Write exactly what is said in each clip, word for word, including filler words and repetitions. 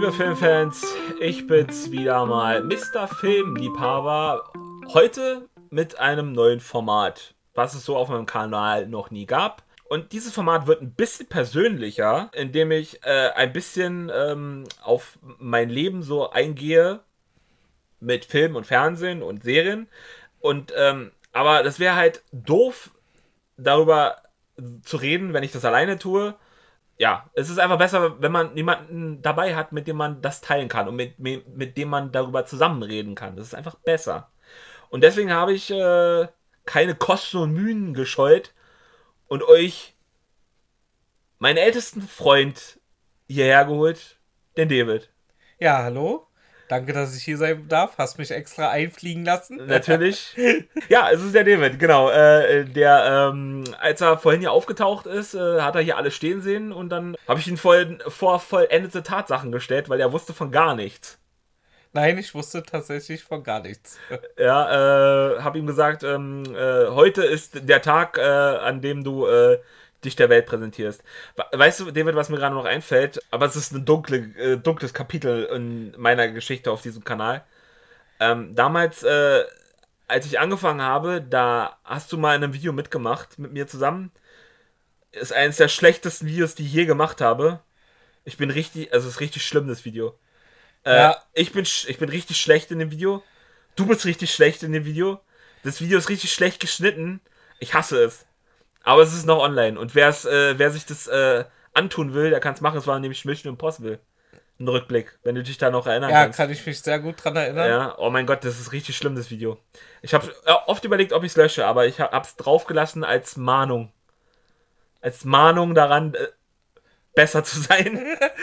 liebe Filmfans, ich bin's wieder mal, Mister Filmliebhaber, heute mit einem neuen Format, was es so auf meinem Kanal noch nie gab. Und dieses Format wird ein bisschen persönlicher, indem ich äh, ein bisschen ähm, auf mein Leben so eingehe mit Film und Fernsehen und Serien. Und ähm, aber das wäre halt doof, darüber zu reden, wenn ich das alleine tue. Ja, es ist einfach besser, wenn man jemanden dabei hat, mit dem man das teilen kann und mit, mit, mit dem man darüber zusammenreden kann. Das ist einfach besser. Und deswegen habe ich äh, keine Kosten und Mühen gescheut und euch meinen ältesten Freund hierher geholt, den David. Ja, hallo. Danke, dass ich hier sein darf. Hast mich extra einfliegen lassen. Natürlich. Ja, es ist der David, genau. Äh, der, ähm, als er vorhin hier aufgetaucht ist, äh, hat er hier alles stehen sehen und dann habe ich ihn voll, vor vollendete Tatsachen gestellt, weil er wusste von gar nichts. Nein, ich wusste tatsächlich von gar nichts. Ja, äh, habe ihm gesagt, ähm, äh, heute ist der Tag, äh, an dem du äh, dich der Welt präsentierst. Weißt du, David, was mir gerade noch einfällt? Aber es ist ein dunkle, äh, dunkles Kapitel in meiner Geschichte auf diesem Kanal. Ähm, damals, äh, als ich angefangen habe, da hast du mal in einem Video mitgemacht mit mir zusammen. Ist eines der schlechtesten Videos, die ich je gemacht habe. Ich bin richtig, also es ist richtig schlimm, das Video. Äh, Ja. ich bin, ich bin richtig schlecht in dem Video. Du bist richtig schlecht in dem Video. Das Video ist richtig schlecht geschnitten. Ich hasse es. Aber es ist noch online. Und wer's, äh, wer sich das äh, antun will, der kann es machen. Es war nämlich Mission Impossible. Ein Rückblick, wenn du dich da noch erinnern Ja, kannst. kann ich mich sehr gut dran erinnern. Ja, oh mein Gott, das ist richtig schlimm, das Video. Ich habe äh, oft überlegt, ob ich es lösche, aber ich habe es draufgelassen als Mahnung. Als Mahnung daran, äh, besser zu sein.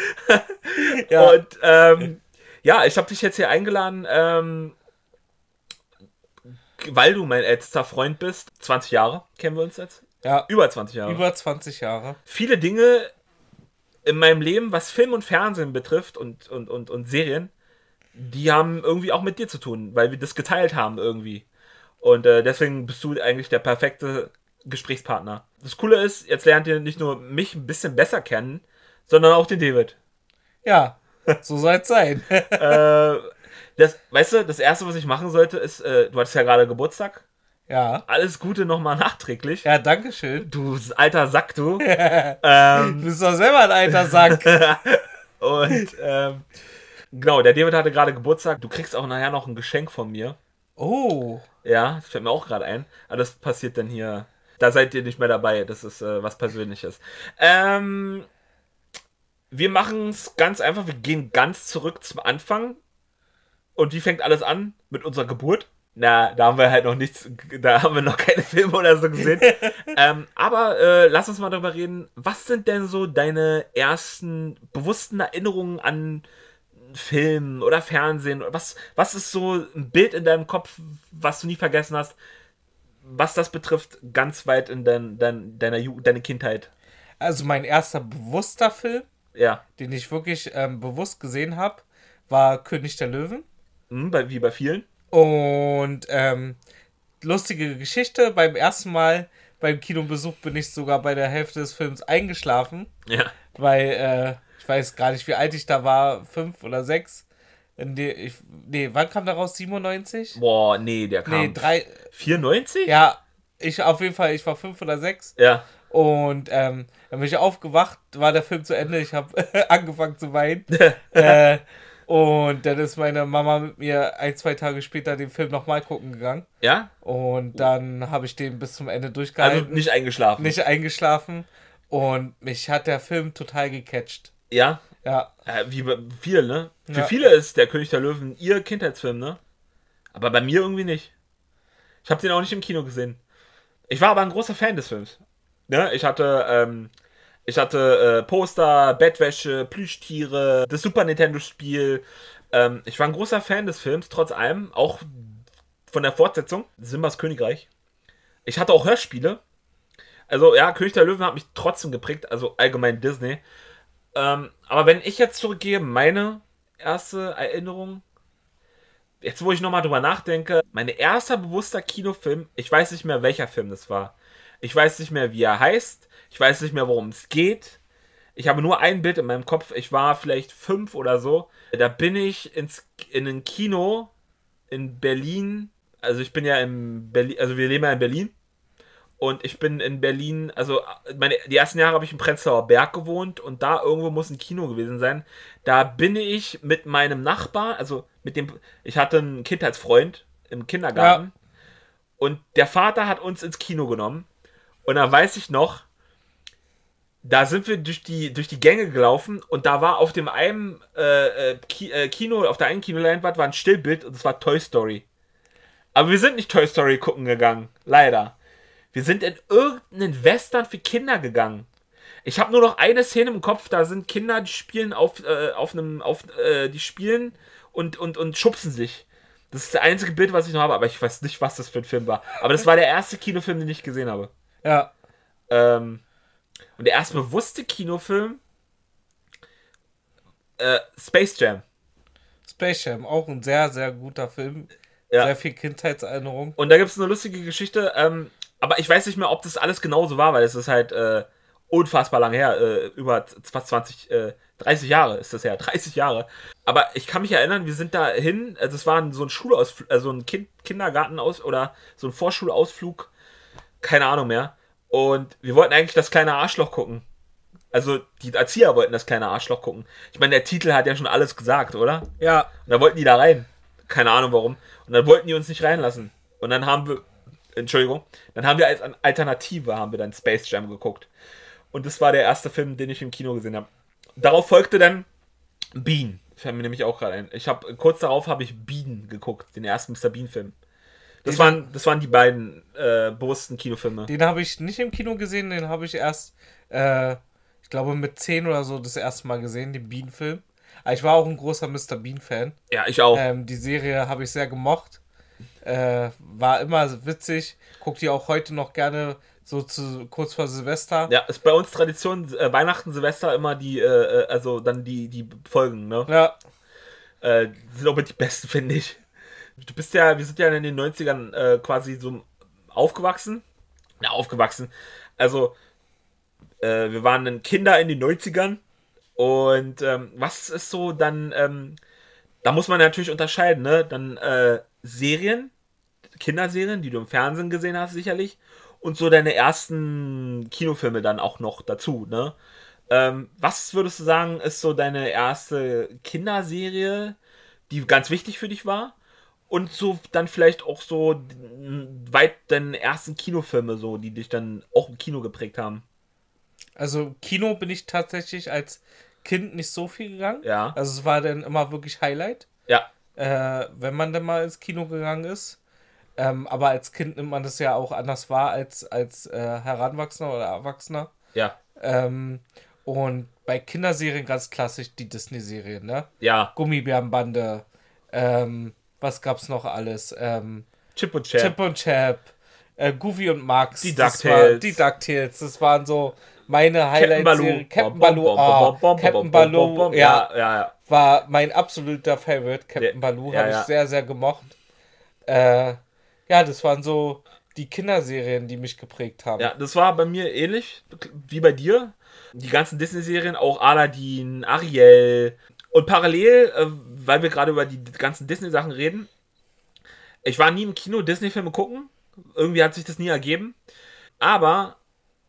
Ja. Und ähm, ja, ich habe dich jetzt hier eingeladen, ähm, weil du mein ältester Freund bist. zwanzig Jahre kennen wir uns jetzt. Ja, Über zwanzig Jahre. über zwanzig Jahre. Viele Dinge in meinem Leben, was Film und Fernsehen betrifft und, und, und, und Serien, die haben irgendwie auch mit dir zu tun, weil wir das geteilt haben irgendwie. Und äh, deswegen bist du eigentlich der perfekte Gesprächspartner. Das Coole ist, jetzt lernt ihr nicht nur mich ein bisschen besser kennen, sondern auch den David. Ja, so soll es sein. äh, das, weißt du, das Erste, was ich machen sollte, ist, äh, du hattest ja gerade Geburtstag. Ja. Alles Gute nochmal nachträglich. Ja, danke schön. Du alter Sack, du. Du ähm, bist doch selber ein alter Sack. und ähm, genau, der David hatte gerade Geburtstag. Du kriegst auch nachher noch ein Geschenk von mir. Oh. Ja, das fällt mir auch gerade ein. Aber das passiert dann hier. Da seid ihr nicht mehr dabei. Das ist äh, was Persönliches. Ähm, wir machen es ganz einfach. Wir gehen ganz zurück zum Anfang. Und wie fängt alles an? Mit unserer Geburt. Na, da haben wir halt noch nichts, da haben wir noch keine Filme oder so gesehen. ähm, aber äh, lass uns mal darüber reden, was sind denn so deine ersten bewussten Erinnerungen an Film oder Fernsehen? Was, was ist so ein Bild in deinem Kopf, was du nie vergessen hast, was das betrifft, ganz weit in dein, dein, deiner Ju- deine Kindheit? Also mein erster bewusster Film, Ja, den ich wirklich ähm, bewusst gesehen habe, war König der Löwen. hm, bei, wie bei vielen. Und ähm, lustige Geschichte, beim ersten Mal beim Kinobesuch bin ich sogar bei der Hälfte des Films eingeschlafen, Ja. weil äh, ich weiß gar nicht, wie alt ich da war, fünf oder sechs. In die, ich, nee, wann kam der raus? siebenundneunzig? Boah, nee, der kam. Nee, drei. vierundneunzig? Ja, ich auf jeden Fall, ich war fünf oder sechs. Ja. Und ähm, dann bin ich aufgewacht, war der Film zu Ende, ich habe angefangen zu weinen. äh, und dann ist meine Mama mit mir ein, zwei Tage später den Film nochmal gucken gegangen. Ja? Und dann habe ich den bis zum Ende Also durchgehalten. nicht eingeschlafen. nicht eingeschlafen. Und mich hat der Film total gecatcht. Ja? Ja, Äh, wie bei vielen, ne? Für Ja. viele ist der König der Löwen ihr Kindheitsfilm, ne? Aber bei mir irgendwie nicht. Ich habe den auch nicht im Kino gesehen. Ich war aber ein großer Fan des Films. Ne? Ich hatte, ähm, ich hatte äh, Poster, Bettwäsche, Plüschtiere, das Super Nintendo-Spiel. Ähm, ich war ein großer Fan des Films, trotz allem. Auch von der Fortsetzung, Simbas Königreich. Ich hatte auch Hörspiele. Also ja, König der Löwen hat mich trotzdem geprägt, also allgemein Disney. Ähm, aber wenn ich jetzt zurückgehe, meine erste Erinnerung, jetzt wo ich nochmal drüber nachdenke, mein erster bewusster Kinofilm, ich weiß nicht mehr, welcher Film das war. Ich weiß nicht mehr, wie er heißt. Ich weiß nicht mehr, worum es geht. Ich habe nur ein Bild in meinem Kopf. Ich war vielleicht fünf oder so. Da bin ich ins, in ein Kino in Berlin. Also ich bin ja in Berlin, also wir leben ja in Berlin. Und ich bin in Berlin, also meine, die ersten Jahre habe ich im Prenzlauer Berg gewohnt und da irgendwo muss ein Kino gewesen sein. Da bin ich mit meinem Nachbar, also mit dem, ich hatte einen Kindheitsfreund im Kindergarten ja. Und der Vater hat uns ins Kino genommen. Und da weiß ich noch, da sind wir durch die, durch die Gänge gelaufen und da war auf dem einen äh, Kino, auf der einen Kinoleinwand war ein Stillbild und es war Toy Story. Aber wir sind nicht Toy Story gucken gegangen, leider. Wir sind in irgendeinen Western für Kinder gegangen. Ich habe nur noch eine Szene im Kopf, da sind Kinder, die spielen auf, äh, auf einem, auf, äh, die spielen und, und, und schubsen sich. Das ist das einzige Bild, was ich noch habe, aber ich weiß nicht, was das für ein Film war. Aber das war der erste Kinofilm, den ich gesehen habe. Ja. Ähm, und der erste bewusste Kinofilm, äh, Space Jam. Space Jam, auch ein sehr, sehr guter Film. Ja. Sehr viel Kindheitserinnerung. Und da gibt es eine lustige Geschichte, ähm, aber ich weiß nicht mehr, ob das alles genauso war, weil es ist halt äh, unfassbar lang her. Äh, über fast zwanzig, äh, dreißig Jahre ist das her. dreißig Jahre. Aber ich kann mich erinnern, wir sind da hin. Also es war so ein Schulausflug, also ein kind Kindergartenaus oder so ein Vorschulausflug. Keine Ahnung mehr. Und wir wollten eigentlich das kleine Arschloch gucken. Also die Erzieher wollten das kleine Arschloch gucken. Ich meine, der Titel hat ja schon alles gesagt, oder? Ja. Und da wollten die da rein. Keine Ahnung warum. Und dann wollten die uns nicht reinlassen. Und dann haben wir... Entschuldigung. Dann haben wir als Alternative haben wir dann Space Jam geguckt. Und das war der erste Film, den ich im Kino gesehen habe. Darauf folgte dann Bean. Fällt mir nämlich auch gerade ein. Ich habe kurz darauf habe ich Bean geguckt, den ersten Mister Bean Film. Das den waren das waren die beiden äh, bewussten Kinofilme. Den habe ich nicht im Kino gesehen, den habe ich erst äh, ich glaube mit zehn oder so das erste Mal gesehen, den Bean Film. Aber ich war auch ein großer Mister Bean Fan. Ja, ich auch. Ähm, die Serie habe ich sehr gemocht. Äh, war immer witzig. Guckt die auch heute noch gerne so zu, kurz vor Silvester. Ja, ist bei uns Tradition, äh, Weihnachten, Silvester immer die, äh, also dann die, die Folgen, ne? Ja. Äh, sind auch mit die besten, finde ich. Du bist ja, wir sind ja in den neunzigern äh, quasi so aufgewachsen. Ja, aufgewachsen. Also, äh, wir waren dann Kinder in den neunzigern. Und ähm, was ist so dann, ähm, da muss man natürlich unterscheiden, ne? Dann äh, Serien, Kinderserien, die du im Fernsehen gesehen hast, sicherlich. Und so deine ersten Kinofilme dann auch noch dazu, ne? Ähm, was würdest du sagen, ist so deine erste Kinderserie, die ganz wichtig für dich war? Und so dann vielleicht auch so weit deine ersten Kinofilme, so, die dich dann auch im Kino geprägt haben? Also Kino bin ich tatsächlich als Kind nicht so viel gegangen. Ja. Also es war dann immer wirklich Highlight. Ja. Äh, wenn man dann mal ins Kino gegangen ist. Ähm, aber als Kind nimmt man das ja auch anders wahr als, als äh, Heranwachsender oder Erwachsener. Ja. Ähm, und bei Kinderserien ganz klassisch die Disney-Serien, ne? Ja. Gummibärenbande. Ähm, was gab's noch alles? Ähm, Chip und Chap. Chip und Chap. Äh, Goofy und Max. Die DuckTales. Die DuckTales. Das waren so meine Highlight-Serien. Captain Baloo. Oh, Captain Baloo. Ja, ja, ja. War mein absoluter Favorite. Captain Baloo ja, habe ja. ich sehr, sehr gemocht. Äh, ja, das waren so die Kinderserien, die mich geprägt haben. Ja, das war bei mir ähnlich wie bei dir. Die ganzen Disney-Serien, auch Aladdin, Ariel. Und parallel, äh, weil wir gerade über die ganzen Disney-Sachen reden, ich war nie im Kino Disney-Filme gucken. Irgendwie hat sich das nie ergeben. Aber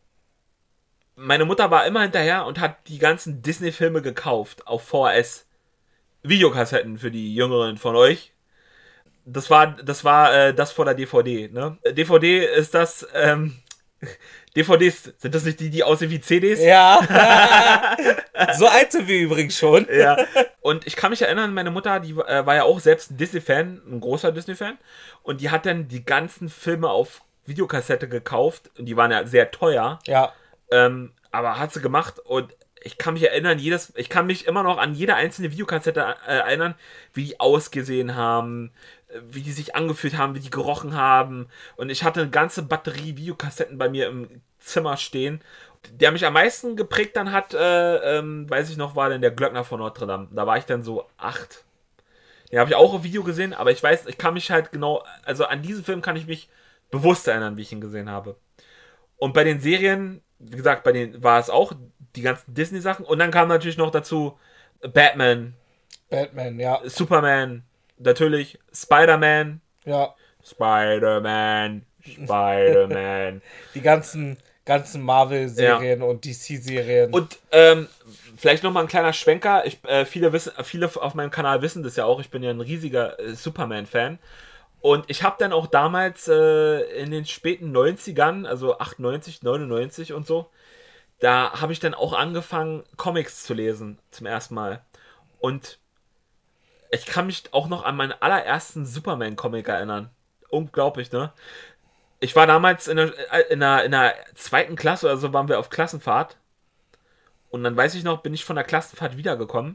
meine Mutter war immer hinterher und hat die ganzen Disney-Filme gekauft auf V H S. Videokassetten für die Jüngeren von euch. Das war das war äh, das vor der D V D, ne? D V D ist das, ähm, D V Ds, sind das nicht die, die aussehen wie C Ds? Ja. So alt sind wir übrigens schon. Ja. Und ich kann mich erinnern, meine Mutter, die äh, war ja auch selbst ein Disney-Fan, ein großer Disney-Fan. Und die hat dann die ganzen Filme auf Videokassette gekauft. Und die waren ja sehr teuer. Ja. Ähm, aber hat sie gemacht. Und ich kann mich erinnern, jedes, ich kann mich immer noch an jede einzelne Videokassette äh, erinnern, wie die ausgesehen haben, wie die sich angefühlt haben, wie die gerochen haben. Und ich hatte eine ganze Batterie Videokassetten bei mir im Zimmer stehen. Der mich am meisten geprägt dann hat, äh, ähm, weiß ich noch, war dann der Glöckner von Notre Dame. Da war ich dann so acht. Den habe ich auch auf Video gesehen, aber ich weiß, ich kann mich halt genau, also an diesen Film kann ich mich bewusst erinnern, wie ich ihn gesehen habe. Und bei den Serien, wie gesagt, bei den war es auch die ganzen Disney-Sachen. Und dann kam natürlich noch dazu Batman. Batman, ja. Superman. Natürlich Spider-Man. Ja. Spider-Man. Spider-Man. Die ganzen, ganzen Marvel-Serien ja. und D C-Serien. Und ähm, vielleicht nochmal ein kleiner Schwenker. Ich, äh, viele, wissen, viele auf meinem Kanal wissen das ja auch. Ich bin ja ein riesiger äh, Superman-Fan. Und ich habe dann auch damals äh, in den späten neunzigern, also achtundneunzig, neunundneunzig und so, da habe ich dann auch angefangen, Comics zu lesen zum ersten Mal. Und ich kann mich auch noch an meinen allerersten Superman-Comic erinnern. Unglaublich, ne? Ich war damals in der, in, der, in der zweiten Klasse oder so, waren wir auf Klassenfahrt. Und dann weiß ich noch, bin ich von der Klassenfahrt wiedergekommen.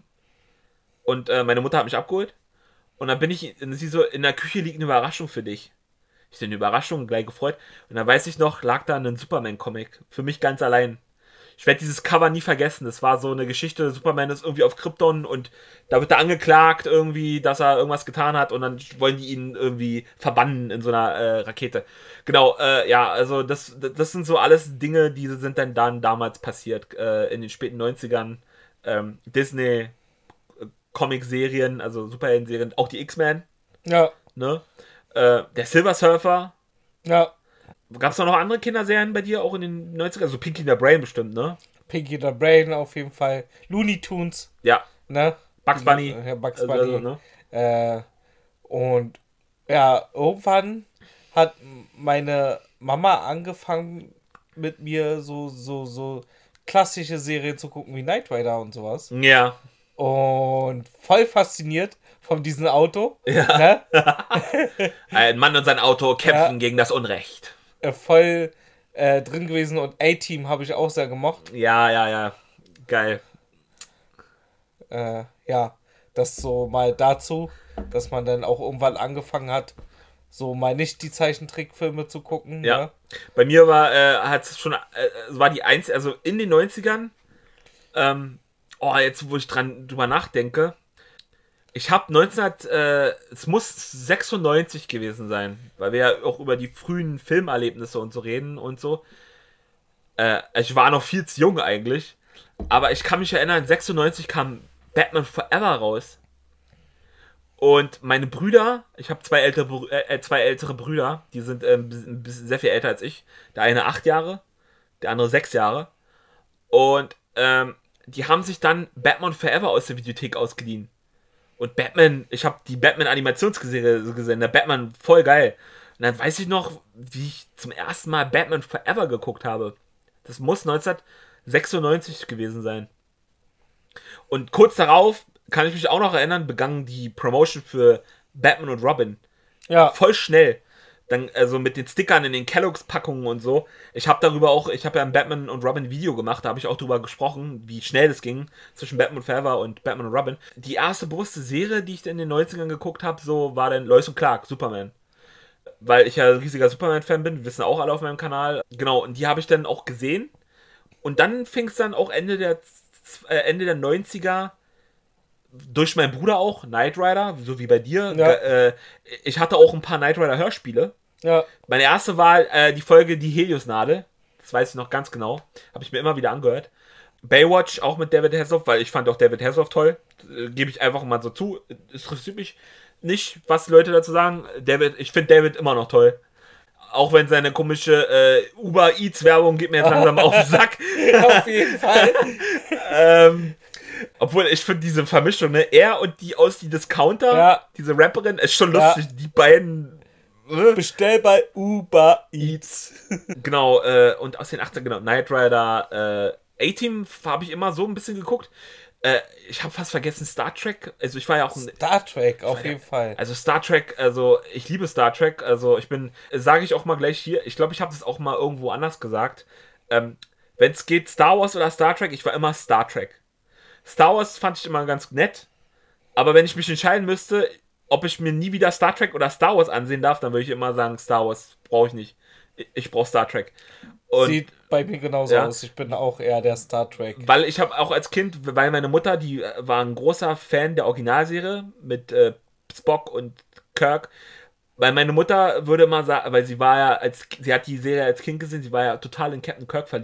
Und äh, meine Mutter hat mich abgeholt. Und dann bin ich, sie so, in der Küche liegt eine Überraschung für dich. Ich bin eine Überraschung, gleich gefreut. Und dann weiß ich noch, lag da ein Superman-Comic. Für mich ganz allein. Ich werde dieses Cover nie vergessen. Das war so eine Geschichte, Superman ist irgendwie auf Krypton und da wird er angeklagt irgendwie, dass er irgendwas getan hat und dann wollen die ihn irgendwie verbannen in so einer äh, Rakete. Genau, äh, ja, also das, das sind so alles Dinge, die sind dann, dann damals passiert, äh, in den späten neunzigern. Ähm, Disney, äh, Comic-Serien, also Superhelden-Serien, auch die X-Men. Ja. Ne? Äh, der Silver Surfer. Ja. Gab es noch andere Kinderserien bei dir, auch in den neunzigern? Also Pinky the Brain bestimmt, ne? Pinky the Brain auf jeden Fall. Looney Tunes. Ja. Ne? Bugs Bunny. Ja, Bugs Bunny. Also, ne? äh, und ja, irgendwann hat meine Mama angefangen mit mir so, so, so klassische Serien zu gucken wie Knight Rider und sowas. Ja. Und voll fasziniert von diesem Auto. Ja. Ne? Ein Mann und sein Auto kämpfen ja. gegen das Unrecht. Voll äh, drin gewesen und A-Team habe ich auch sehr gemocht. Ja, ja, ja. Geil. Äh, ja, das so mal dazu, dass man dann auch irgendwann angefangen hat, so mal nicht die Zeichentrickfilme zu gucken. Ja. Ne? Bei mir war, äh, hat es schon, äh, war die eins, also in den neunzigern, ähm, oh, jetzt wo ich dran drüber nachdenke, ich habe neunzehn, äh, es muss sechsundneunzig gewesen sein, weil wir ja auch über die frühen Filmerlebnisse und so reden und so. Äh, ich war noch viel zu jung eigentlich, aber ich kann mich erinnern, sechsundneunzig kam Batman Forever raus. Und meine Brüder, ich habe zwei ältere, äh, zwei ältere Brüder, die sind ähm, ein bisschen, sehr viel älter als ich. Der eine acht Jahre, der andere sechs Jahre. Und ähm, die haben sich dann Batman Forever aus der Videothek ausgeliehen. Und Batman, ich habe die Batman-Animationsserie gesehen, der Batman voll geil. Und dann weiß ich noch, wie ich zum ersten Mal Batman Forever geguckt habe. Das muss neunzehnhundertsechsundneunzig gewesen sein. Und kurz darauf, kann ich mich auch noch erinnern, begann die Promotion für Batman und Robin. Ja. Voll schnell. Dann, also mit den Stickern in den Kellogg's-Packungen und so. Ich habe darüber auch, ich habe ja ein Batman und Robin Video gemacht, da habe ich auch darüber gesprochen, wie schnell es ging zwischen Batman Forever und Batman und Robin. Die erste bewusste Serie, die ich in den neunzigern geguckt habe, so war dann Lois und Clark, Superman. Weil ich ja ein riesiger Superman-Fan bin, wissen auch alle auf meinem Kanal. Genau, und die habe ich dann auch gesehen. Und dann fing es dann auch Ende der, äh, Ende der neunziger durch meinen Bruder auch, Knight Rider, so wie bei dir. Ja. Äh, ich hatte auch ein paar Knight Rider Hörspiele. Ja. Meine erste war äh, die Folge Die Heliosnadel. Das weiß ich noch ganz genau. Habe ich mir immer wieder angehört. Baywatch auch mit David Hasselhoff, weil ich fand auch David Hasselhoff toll. Äh, Gebe ich einfach mal so zu. Es interessiert mich nicht, was Leute dazu sagen. David, ich finde David immer noch toll. Auch wenn seine komische äh, Uber Eats Werbung geht mir jetzt langsam auf den Sack. Auf jeden Fall. ähm, Obwohl, ich finde diese Vermischung, ne? Er und die aus die Discounter, ja. diese Rapperin, ist schon ja. lustig. Die beiden. Äh? Bestell bei Uber Eats. Genau, äh, und aus den achtzigern, genau, Knight Rider, äh, A-Team habe ich immer so ein bisschen geguckt. Äh, ich habe fast vergessen Star Trek. Also ich war ja auch ein. Star Trek, auf jeden Fall. Also Star Trek, also ich liebe Star Trek. Also ich bin, sage ich auch mal gleich hier, ich glaube, ich habe das auch mal irgendwo anders gesagt. Ähm, wenn es geht, Star Wars oder Star Trek, ich war immer Star Trek. Star Wars fand ich immer ganz nett, aber wenn ich mich entscheiden müsste, ob ich mir nie wieder Star Trek oder Star Wars ansehen darf, dann würde ich immer sagen, Star Wars brauche ich nicht. Ich brauche Star Trek. Und sieht bei mir genauso ja. aus. Ich bin auch eher der Star Trek. Weil ich habe auch als Kind, weil meine Mutter, die war ein großer Fan der Originalserie mit äh, Spock und Kirk. Weil meine Mutter würde immer sagen, weil sie war ja, als sie hat die Serie als Kind gesehen, sie war ja total in Captain Kirk verliebt.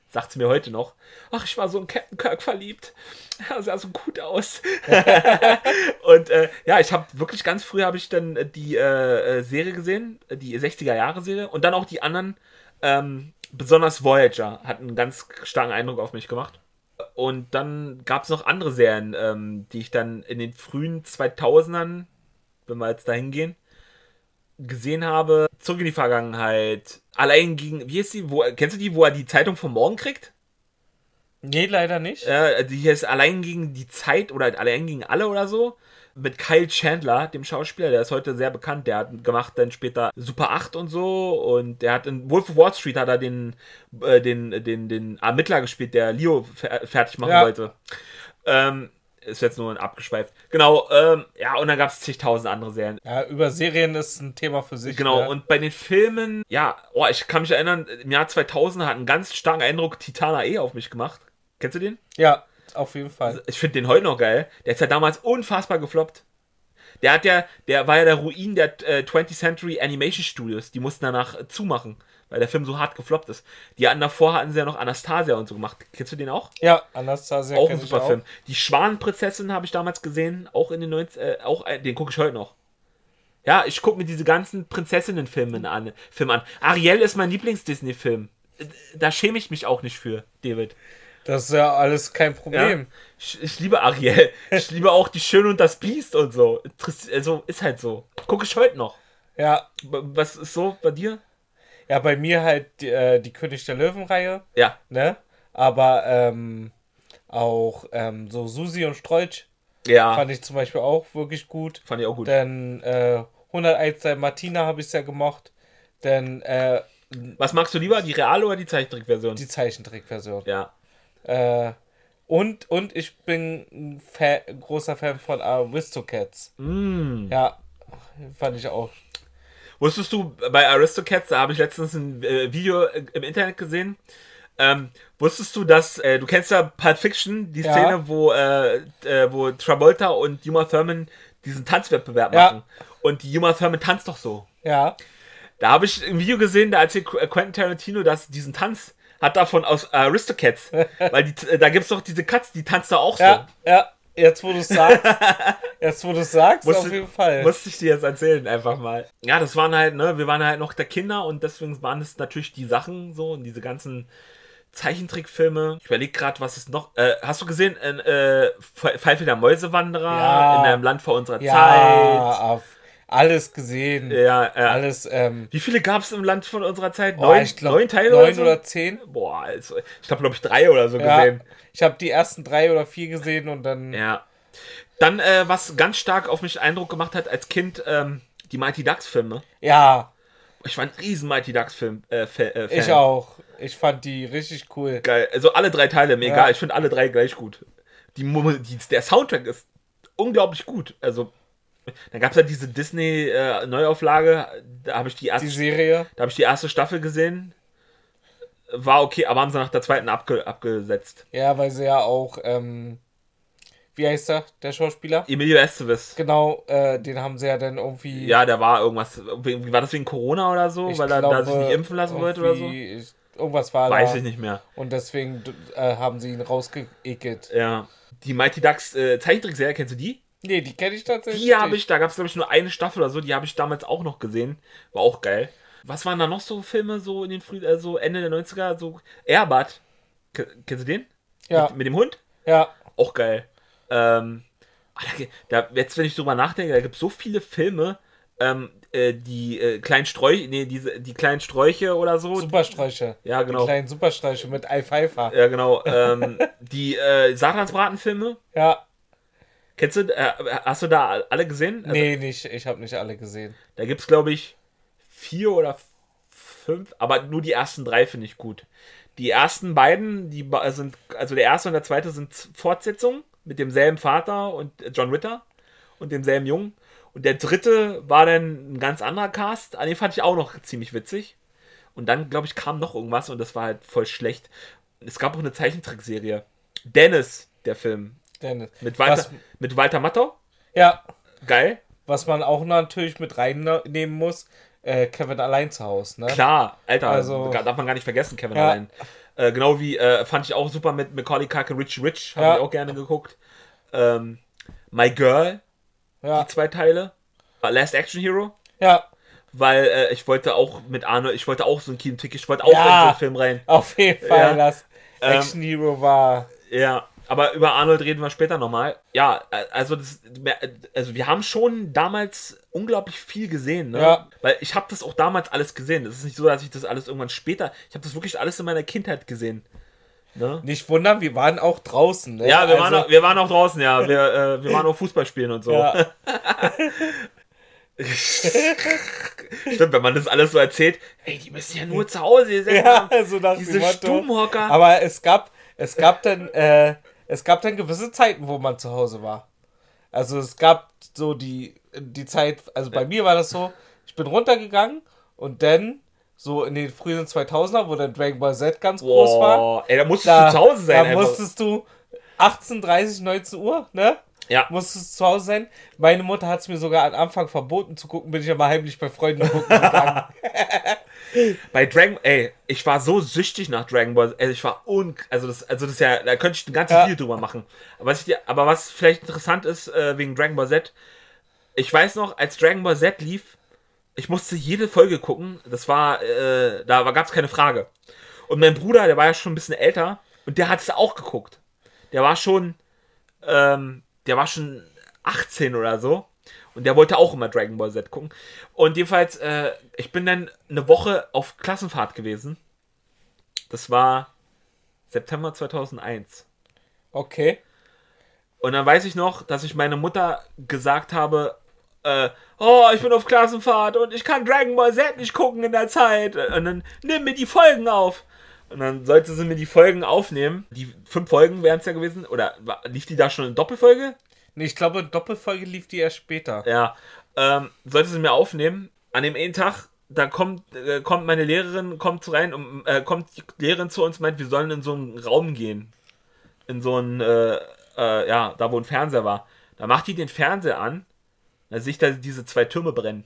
sagt sie mir heute noch. Ach, ich war so in Captain Kirk verliebt. Er sah so gut aus. Und äh, ja, ich habe wirklich ganz früh habe ich dann die äh, Serie gesehen, die sechziger-Jahre-Serie und dann auch die anderen, ähm, besonders Voyager hat einen ganz starken Eindruck auf mich gemacht. Und dann gab es noch andere Serien, ähm, die ich dann in den frühen zweitausendern, wenn wir jetzt dahin gehen, gesehen habe. Zurück in die Vergangenheit. Allein gegen, wie ist die? Wo, kennst du die, wo er die Zeitung vom Morgen kriegt? Nee, leider nicht. Äh, die heißt Allein gegen die Zeit oder Allein gegen alle oder so. Mit Kyle Chandler, dem Schauspieler, der ist heute sehr bekannt. Der hat gemacht dann später Super acht und so. Und der hat in Wolf of Wall Street hat er den, äh, den, den, den Ermittler gespielt, der Leo fer- fertig machen Ja. wollte. Ähm, ist jetzt nur ein abgeschweift. Genau, ähm, ja, und dann gab es zigtausend andere Serien. Ja, über Serien ist ein Thema für sich. Genau, ne? und bei den Filmen, ja, oh, ich kann mich erinnern, im Jahr zweitausend hat einen ganz starken Eindruck Titana E auf mich gemacht. Kennst du den? Ja, auf jeden Fall. Ich finde den heute noch geil. Der ist ja damals unfassbar gefloppt. Der hat ja, der war ja der Ruin der äh, twentieth Century Animation Studios. Die mussten danach äh, zumachen, weil der Film so hart gefloppt ist. Die hatten davor hatten sie ja noch Anastasia und so gemacht. Kennst du den auch? Ja, Anastasia Auch kenn ein ich super auch. Film. Die Schwanenprinzessin habe ich damals gesehen, auch in den neunzig, äh, auch äh, den gucke ich heute noch. Ja, ich gucke mir diese ganzen Prinzessinnen-Filme an, Film an. Ariel ist mein Lieblings-Disney-Film. Äh, Da schäme ich mich auch nicht für, David. Das ist ja alles kein Problem. Ja? Ich, ich liebe Ariel. Ich liebe auch die Schöne und das Biest und so. Interess- Also ist halt so. Gucke ich heute noch. Ja, B- Was ist so bei dir? ja, bei mir halt die, äh, die König der Löwen-Reihe, Ja. ne? Aber ähm, auch ähm, so Susi und Strolch Ja. fand ich zum Beispiel auch wirklich gut. Fand ich auch gut. Denn äh, hunderteins der Martina habe ich ja gemocht. Denn äh, Was magst du lieber, die Real- oder die Zeichentrickversion? die Zeichentrickversion. Ja. Äh, und, und ich bin ein Fa- großer Fan von Aristocats. Mm. Ja, fand ich auch. Wusstest du, bei Aristocats, da habe ich letztens ein äh, Video äh, im Internet gesehen. Ähm, wusstest du, dass, äh, du kennst ja Pulp Fiction, die Ja. Szene, wo, äh, äh, wo Travolta und Uma Thurman diesen Tanzwettbewerb Ja. machen. Und die Uma Thurman tanzt doch so. Ja, Da habe ich ein Video gesehen, da erzählt Qu- Quentin Tarantino, dass diesen Tanz hat davon aus Aristocats. Weil die, äh, da gibt es doch diese Katze, die tanzt da auch so. ja, ja. Jetzt, wo du es sagst, jetzt, wo du es sagst, Musste- auf jeden Fall. Musste ich dir jetzt erzählen, einfach mal. Ja, das waren halt, ne, wir waren halt noch der Kinder und deswegen waren es natürlich die Sachen so und diese ganzen Zeichentrickfilme. Ich überlege gerade, was ist noch. Äh, hast du gesehen, äh, äh, Pfeife der Mäusewanderer Ja. in einem Land vor unserer Ja, Zeit? auf alles gesehen. Ja, ja. Alles, ähm, Wie viele gab es im Land von unserer Zeit? oh, Neun, ich glaub, neun Teile neun oder so? oder zehn. Boah, also, ich habe, glaube ich, drei oder so Ja, gesehen. ich habe die ersten drei oder vier gesehen und dann. Ja. Dann, äh, was ganz stark auf mich Eindruck gemacht hat als Kind, ähm, die Mighty Ducks Filme. Ja, Ich war ein riesen Mighty Ducks Film, äh, Fa- äh, Fan. ich auch. Ich fand die richtig cool. Geil. Also alle drei Teile, mir Ja. egal. Ich finde alle drei gleich gut. Die, Mu- die, der Soundtrack ist unglaublich gut. Also, dann gab es ja diese Disney-Neuauflage. da habe ich die Die erste, Serie. da habe ich die erste Staffel gesehen. War okay, aber haben sie nach der zweiten abge, abgesetzt. Ja, weil sie ja auch, ähm, wie heißt er, der Schauspieler? Emilio Estevez. Genau, äh, den haben sie ja dann irgendwie. Ja, der war irgendwas. Wie war das wegen Corona oder so? ich Weil er da glaube, sich nicht impfen lassen wollte oder so? irgendwie- ich- Irgendwas war Weiß da. ich nicht mehr. Und deswegen äh, haben sie ihn rausgeekelt. Ja. Die Mighty Ducks äh, Zeichentrickserie, kennst du die? Nee, die kenne ich tatsächlich. Die habe nicht. ich, da gab es glaube ich nur eine Staffel oder so, die habe ich damals auch noch gesehen. War auch geil. Was waren da noch so Filme so in den frühen, äh, so Ende der neunziger? So Airbud. Ke- Kennst du den? Ja, Mit, mit dem Hund? ja. Auch geil. Ähm, ah, da, da, jetzt, wenn ich drüber nachdenke, da gibt es so viele Filme, ähm, äh, die äh, kleinen Sträuche, nee, diese, die kleinen Sträuche oder so. Supersträuche. Ja, Die genau. kleinen Supersträuche mit Alfalfa. Ja, genau. Ähm, die äh, Satansbraten-Filme. Ja. Kennst du, äh, hast du da alle gesehen? Also, Nee, nicht. Ich habe nicht alle gesehen. Da gibt es, glaube ich, vier oder fünf, aber nur die ersten drei finde ich gut. Die ersten beiden, die ba- sind, also der erste und der zweite sind Fortsetzungen mit demselben Vater und John Ritter und demselben Jungen. Und der dritte war dann ein ganz anderer Cast. An den fand ich auch noch ziemlich witzig. Und dann, glaube ich, kam noch irgendwas und das war halt voll schlecht. Es gab auch eine Zeichentrickserie. Dennis, der Film. Dennis. Mit Walter, Was- mit Walter Matthau. Ja, Geil. was man auch natürlich mit reinnehmen muss, äh, Kevin allein zu Hause, ne? Klar, Alter, Also- darf man gar nicht vergessen, Kevin Ja. allein. Äh, genau wie, äh, fand ich auch super mit Macaulay Culkin, Richie Rich, habe Ja. ich auch gerne geguckt. Ähm, My Girl, Ja. die zwei Teile. Äh, Last Action Hero, Ja. weil äh, ich wollte auch mit Arnold, ich wollte auch so ein Kinoticket, ich wollte auch Ja. in so einen Film rein. Auf jeden Fall, Ja. das Ähm, Action Hero war. Ja, aber über Arnold reden wir später nochmal. Ja, äh, also das, also wir haben schon damals unglaublich viel gesehen, ne? Ja. Weil ich habe das auch damals alles gesehen. Es ist nicht so, dass ich das alles irgendwann später, ich habe das wirklich alles in meiner Kindheit gesehen. Ne? Nicht wundern, wir waren auch draußen. Ne? Ja, wir, also, waren auch, wir waren auch draußen, ja. Wir, äh, wir waren auch Fußball spielen und so. Ja. Stimmt, wenn man das alles so erzählt, ey, die müssen ja nur zu Hause gesessen Ja, haben. so nach Diese dem Motto. Stubenhocker. Aber es gab, es gab dann, äh, es gab dann gewisse Zeiten, wo man zu Hause war. Also es gab so die, die Zeit, also bei mir war das so, ich bin runtergegangen und dann so in den frühen zweitausender, wo dann Dragon Ball Z ganz groß war. Boah, ey, da musstest Da, du zu Hause sein. da einfach. musstest du achtzehn, dreißig, neunzehn Uhr, ne? Ja. Musstest zu Hause sein. Meine Mutter hat es mir sogar am Anfang verboten zu gucken, bin ich aber heimlich bei Freunden gucken gegangen. Bei Dragon, ey, ich war so süchtig nach Dragon Ball. Also ich war un, also das, also das ist ja, da könnte ich ein ganzes Ja. Video drüber machen. Aber was, ich dir, aber was vielleicht interessant ist äh, wegen Dragon Ball Z, ich weiß noch, als Dragon Ball Z lief, ich musste jede Folge gucken. Das war, äh, da gab es keine Frage. Und mein Bruder, der war ja schon ein bisschen älter und der hat es auch geguckt. Der war schon, ähm, der war schon achtzehn oder so. Und der wollte auch immer Dragon Ball Z gucken. Und jedenfalls, äh, ich bin dann eine Woche auf Klassenfahrt gewesen. Das war September zweitausendeins. Okay. Und dann weiß ich noch, dass ich meiner Mutter gesagt habe, äh, oh, ich bin auf Klassenfahrt und ich kann Dragon Ball Z nicht gucken in der Zeit. Und dann nimm mir die Folgen auf. Und dann sollte sie mir die Folgen aufnehmen. Die fünf Folgen wären es ja gewesen. Oder war, lief die da schon in Doppelfolge? Nee, ich glaube, Doppelfolge lief die erst später. Ja, ähm, sollte sie mir aufnehmen. An dem einen Tag, da kommt, äh, kommt meine Lehrerin, kommt rein, und, äh, kommt die Lehrerin zu uns und meint, wir sollen in so einen Raum gehen. In so einen, äh, äh, ja, da wo ein Fernseher war. Da macht die den Fernseher an, da sehe ich da diese zwei Türme brennen.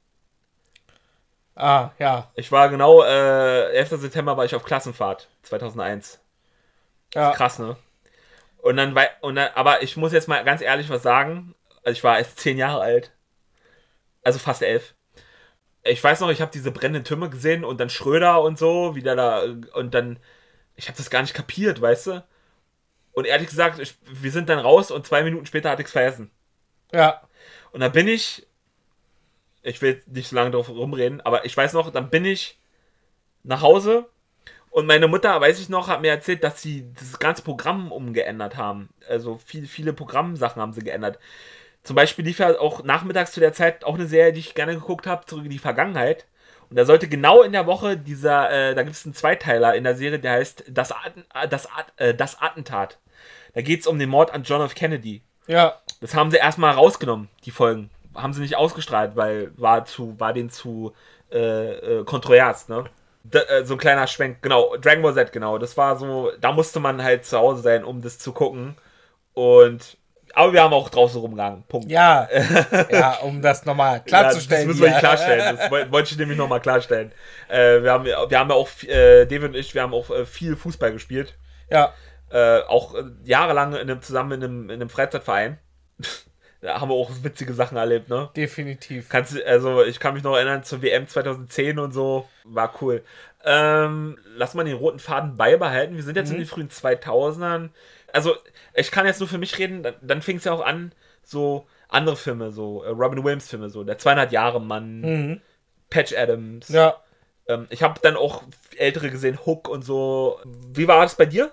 Ah, ja. Ich war genau, äh, elfter September war ich auf Klassenfahrt, zweitausendeins. Ja. Krass, ne? Und dann, wei- und dann, aber ich muss jetzt mal ganz ehrlich was sagen. Also ich war erst zehn Jahre alt. Also fast elf. Ich weiß noch, ich habe diese brennenden Türme gesehen und dann Schröder und so, wie der da, und dann, ich habe das gar nicht kapiert, weißt du? Und ehrlich gesagt, ich, wir sind dann raus und zwei Minuten später hatte ich es vergessen. Ja. Und dann bin ich, ich will nicht so lange drauf rumreden, aber ich weiß noch, dann bin ich nach Hause und meine Mutter, weiß ich noch, hat mir erzählt, dass sie das ganze Programm umgeändert haben. Also viel, viele Programmsachen haben sie geändert. Zum Beispiel lief ja auch nachmittags zu der Zeit auch eine Serie, die ich gerne geguckt habe, zurück in die Vergangenheit. Und da sollte genau in der Woche dieser, äh, da gibt es einen Zweiteiler in der Serie, der heißt Das, Atten, äh, das, At, äh, das Attentat. Da geht es um den Mord an John F. Kennedy. Ja. Das haben sie erstmal rausgenommen, die Folgen. Haben sie nicht ausgestrahlt, weil war zu, war denen zu äh, äh, kontrovers, ne? Da, äh, so ein kleiner Schwenk, genau, Dragon Ball Z, genau. Das war so, da musste man halt zu Hause sein, um das zu gucken. Und, aber wir haben auch draußen rumgegangen, Punkt. Ja. Ja, um das nochmal klarzustellen. Ja, das müssen wir hier. klarstellen. Das woll- wollte ich nämlich nochmal klarstellen. Äh, wir, haben, wir haben ja auch, äh, David und ich, wir haben auch äh, viel Fußball gespielt. Ja. Äh, auch äh, jahrelang in einem, zusammen in einem, in einem Freizeitverein. Da haben wir auch witzige Sachen erlebt, ne? Definitiv. Kannst du, also ich kann mich noch erinnern zur W M zweitausendzehn und so. War cool. Ähm, lass mal den roten Faden beibehalten. Wir sind jetzt Mhm. in den frühen zweitausendern. Also, ich kann jetzt nur für mich reden. Dann, dann fing es ja auch an, so andere Filme, so äh, Robin Williams Filme, so der zweihundert Jahre Mann, Mhm. Patch Adams. Ja. Ähm, ich habe dann auch ältere gesehen, Hook und so. Wie war das bei dir?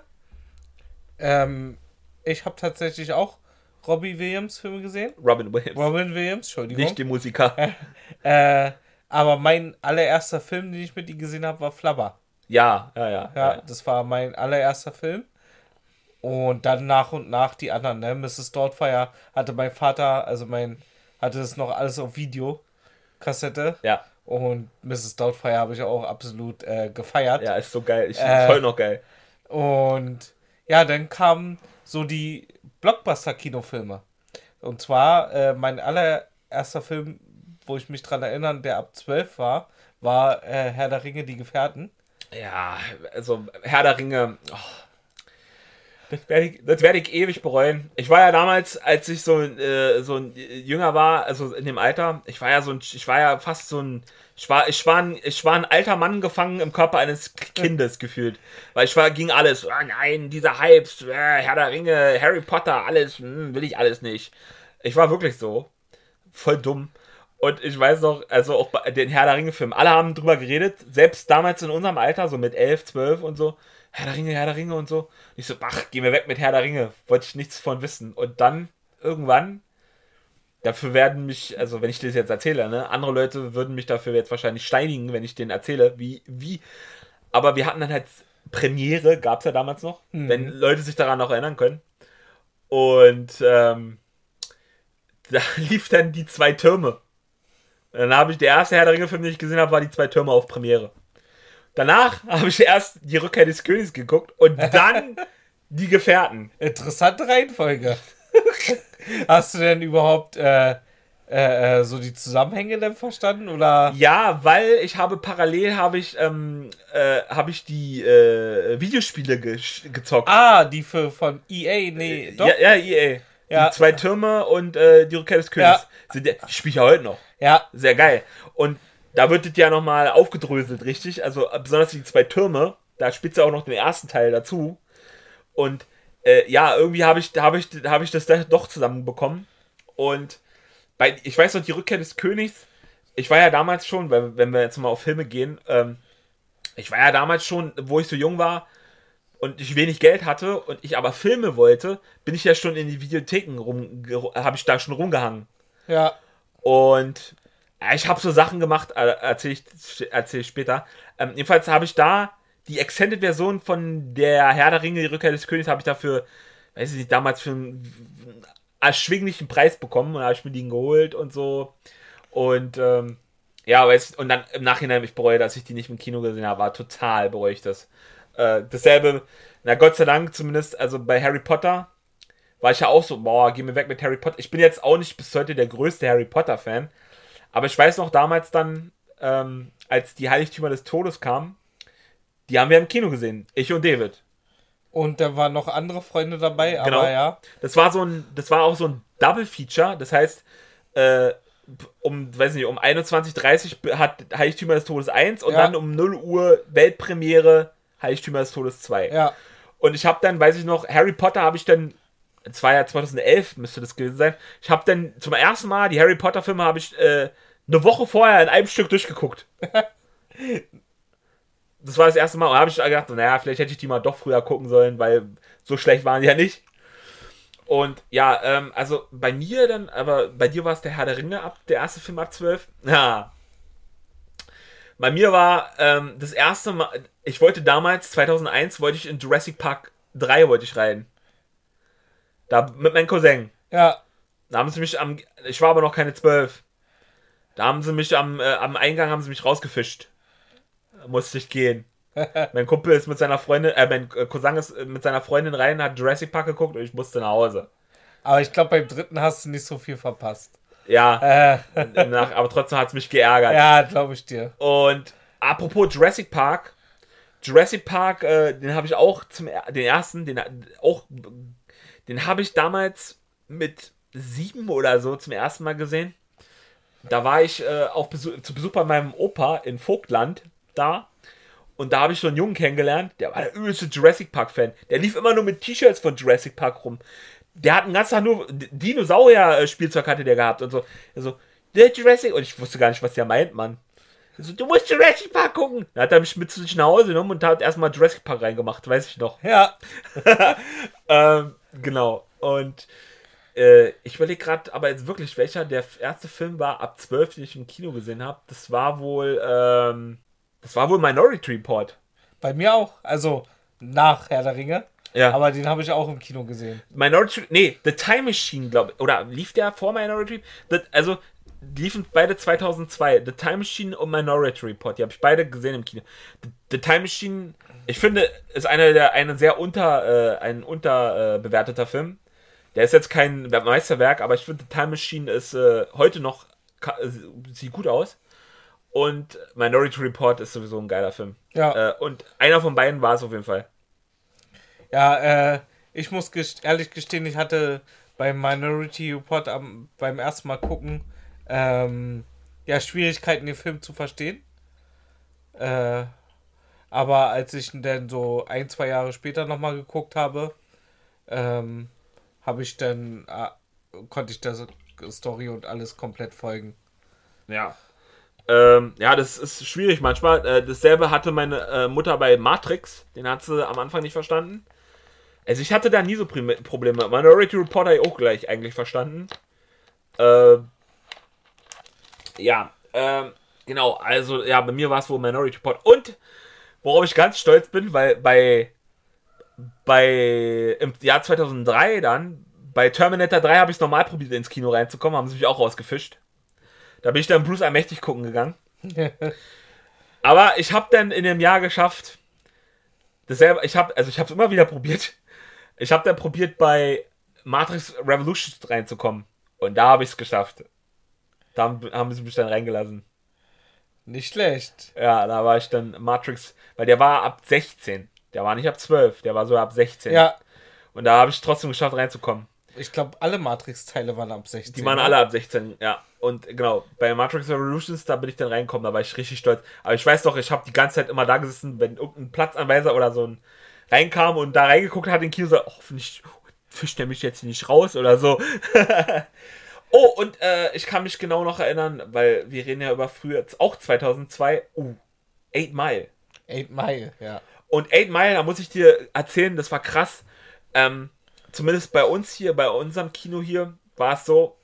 Ähm, ich habe tatsächlich auch Robbie Williams Filme gesehen. Robin Williams. Robin Williams, Entschuldigung. Nicht die Musiker. Äh, aber mein allererster Film, den ich mit ihm gesehen habe, war Flubber. Ja, ja, ja. Ja, ja. das war mein allererster Film. Und dann nach und nach die anderen, ne? Misses Doubtfire hatte mein Vater, also mein, hatte das noch alles auf Videokassette. Ja, Und Misses Doubtfire habe ich auch absolut äh, gefeiert. ja, ist so geil. Ich Äh, finde voll noch geil. Und ja, dann kamen so die Blockbuster-Kinofilme. Und zwar, äh, mein allererster Film, wo ich mich dran erinnere, der ab zwölf war, war äh, Herr der Ringe, die Gefährten. Ja, also Herr der Ringe, oh, das werde ich, das werd ich ewig bereuen. Ich war ja damals, als ich so, äh, so ein jünger war, also in dem Alter, ich war ja so ein, ich war ja fast so ein, ich war, ich war ein, ich war ein alter Mann gefangen im Körper eines Kindes gefühlt. Weil ich war, ging alles, oh nein, dieser Hypes, äh, Herr der Ringe, Harry Potter, alles, hm, will ich alles nicht. Ich war wirklich so. Voll dumm. Und ich weiß noch, also auch bei den Herr der Ringe-Filmen, alle haben drüber geredet, selbst damals in unserem Alter, so mit elf, zwölf und so, Herr der Ringe, Herr der Ringe und so. Und ich so, ach, geh mir weg mit Herr der Ringe, wollte ich nichts von wissen. Und dann, irgendwann, dafür werden mich, also wenn ich das jetzt erzähle, ne, andere Leute würden mich dafür jetzt wahrscheinlich steinigen, wenn ich denen erzähle, wie, wie. Aber wir hatten dann halt Premiere, gab es ja damals noch, mhm. wenn Leute sich daran noch erinnern können. Und, ähm, da lief dann die zwei Türme. Und dann habe ich, der erste Herr der Ringe-Film, den ich gesehen habe, war die zwei Türme auf Premiere. Danach habe ich erst die Rückkehr des Königs geguckt und dann die Gefährten. Interessante Reihenfolge. Hast du denn überhaupt äh, äh, so die Zusammenhänge denn verstanden? Oder? Ja, weil ich habe parallel habe ich, ähm, äh, habe ich die äh, Videospiele ge gezockt. Ah, die für, von E A, nee, doch. Ja, ja E A. Ja. Die zwei Türme und äh, die Rückkehr des Königs. Ja. Sind ja, die spiele ich ja heute noch. Ja. Sehr geil. Und da wird das ja nochmal aufgedröselt, richtig? Also besonders die zwei Türme, da spielt ja auch noch den ersten Teil dazu. Und äh, ja, irgendwie habe ich, hab ich, hab ich das doch zusammenbekommen. Und bei, ich weiß noch, die Rückkehr des Königs, ich war ja damals schon, wenn, wenn wir jetzt mal auf Filme gehen, ähm, ich war ja damals schon, wo ich so jung war, und ich wenig Geld hatte und ich aber Filme wollte, bin ich ja schon in die Videotheken rum, habe ich da schon rumgehangen. Ja. Und ja, ich habe so Sachen gemacht, erzähle ich, erzähl ich später. Ähm, jedenfalls habe ich da die Extended-Version von der Herr der Ringe, die Rückkehr des Königs, habe ich dafür, weiß ich nicht, damals für einen erschwinglichen Preis bekommen und da habe ich mir den geholt und so. Und ähm, ja, weißt, und dann im Nachhinein ich bereue, dass ich die nicht im Kino gesehen habe, war total bereue ich das. Äh, dasselbe, na Gott sei Dank zumindest, also bei Harry Potter war ich ja auch so, boah, geh mir weg mit Harry Potter. Ich bin jetzt auch nicht bis heute der größte Harry Potter Fan, aber ich weiß noch damals dann, ähm, als die Heiligtümer des Todes kamen, die haben wir im Kino gesehen, ich und David. Und da waren noch andere Freunde dabei, genau. Aber ja. Das war so ein, das war auch so ein Double Feature, das heißt, äh, um, weiß nicht, um einundzwanzig Uhr dreißig hat Heiligtümer des Todes eins und ja. dann um null Uhr Weltpremiere Heiligtümer des Todes zwei. Ja. Und ich habe dann, weiß ich noch, Harry Potter habe ich dann, das war ja zweitausendelf, müsste das gewesen sein, ich habe dann zum ersten Mal die Harry Potter Filme habe ich äh, eine Woche vorher in einem Stück durchgeguckt. Das war das erste Mal und da habe ich gedacht, naja, vielleicht hätte ich die mal doch früher gucken sollen, weil so schlecht waren die ja nicht. Und ja, ähm, also bei mir dann, aber bei dir war es der Herr der Ringe, ab der erste Film ab zwölf. Ja. Bei mir war ähm, das erste Mal, ich wollte damals, zweitausendeins, wollte ich in Jurassic Park drei wollte ich rein. Da mit meinem Cousin. Ja. Da haben sie mich am, ich war aber noch keine zwölf. Da haben sie mich am, äh, am Eingang haben sie mich rausgefischt. Da musste ich gehen. Mein Kumpel ist mit seiner Freundin, äh, mein Cousin ist mit seiner Freundin rein, hat Jurassic Park geguckt und ich musste nach Hause. Aber ich glaube, beim dritten hast du nicht so viel verpasst. Ja, äh. nach, aber trotzdem hat es mich geärgert. Ja, glaube ich dir. Und apropos Jurassic Park, Jurassic Park, äh, den habe ich auch zum den ersten, den auch, den habe ich damals mit sieben oder so zum ersten Mal gesehen. Da war ich äh, auf Besuch, zu Besuch bei meinem Opa in Vogtland da. Und da habe ich so einen Jungen kennengelernt, der war der übelste Jurassic Park-Fan. Der lief immer nur mit T-Shirts von Jurassic Park rum. Der hat einen ganzen Tag nur Dinosaurier-Spielzeug hatte der gehabt und so. Er so, der Jurassic... Und ich wusste gar nicht, was der meint, Mann. Er so, du musst Jurassic Park gucken. Dann hat er mich mit zu sich nach Hause genommen und hat erstmal Jurassic Park reingemacht, weiß ich noch. Ja. ähm, genau. Und äh, ich überlege gerade, aber jetzt wirklich, welcher der erste Film war ab zwölf, den ich im Kino gesehen habe. Das war wohl... Ähm, Das war wohl Minority Report. Bei mir auch. Also nach Herr der Ringe. Ja. Aber den habe ich auch im Kino gesehen. Minority... Nee, The Time Machine, glaube ich. Oder lief der vor Minority Report? Also, die liefen beide zweitausendzwei. The Time Machine und Minority Report. Die habe ich beide gesehen im Kino. The, The Time Machine, ich finde, ist einer der... Eine sehr unter... Äh, ein unterbewerteter äh, Film. Der ist jetzt kein Meisterwerk, aber ich finde, The Time Machine ist äh, heute noch... Sieht gut aus. und Minority Report ist sowieso ein geiler Film. Ja. Äh, und einer von beiden war es auf jeden Fall. Ja, äh, ich muss gest ehrlich gestehen, ich hatte beim Minority Report am, beim ersten Mal gucken, ähm, ja, Schwierigkeiten, den Film zu verstehen. Äh, aber als ich ihn dann so ein, zwei Jahre später nochmal geguckt habe, ähm, habe ich dann, äh, konnte ich der Story und alles komplett folgen. Ja. Ähm, ja, das ist schwierig manchmal. Äh, dasselbe hatte meine äh, Mutter bei Matrix. Den hat sie am Anfang nicht verstanden. Also ich hatte da nie so Prim- Probleme. Minority Report habe ich auch gleich eigentlich verstanden. Äh, ja, ähm, genau. Also ja, bei mir war es wohl Minority Report. Und worauf ich ganz stolz bin, weil bei bei im Jahr zweitausenddrei dann bei Terminator drei habe ich es normal probiert ins Kino reinzukommen, haben sie mich auch rausgefischt. Da bin ich dann Bruce allmächtig gucken gegangen. Aber ich habe dann in dem Jahr geschafft, dasselbe, ich habe, also ich habe es immer wieder probiert. Ich habe dann probiert, bei Matrix Revolutions reinzukommen. Und da habe ich es geschafft. Da haben, haben sie mich dann reingelassen. Nicht schlecht. Ja, da war ich dann Matrix, weil der war ab sechzehn. Der war nicht ab zwölf, der war so ab sechzehn. Ja. Und da habe ich trotzdem geschafft, reinzukommen. Ich glaube, alle Matrix-Teile waren ab sechzehn. Die waren alle ab sechzehn, ja. Und genau, bei Matrix Revolutions, da bin ich dann reingekommen, da war ich richtig stolz. Aber ich weiß doch, ich habe die ganze Zeit immer da gesessen, wenn irgendein Platzanweiser oder so ein reinkam und da reingeguckt hat in den Kino, so, hoffentlich fischt der mich jetzt nicht raus oder so. Oh, und äh, ich kann mich genau noch erinnern, weil wir reden ja über früher, auch zweitausendzwei, uh, Eight Mile. Eight Mile, ja. Und Eight Mile, da muss ich dir erzählen, das war krass. Ähm, zumindest bei uns hier, bei unserem Kino hier, war es so,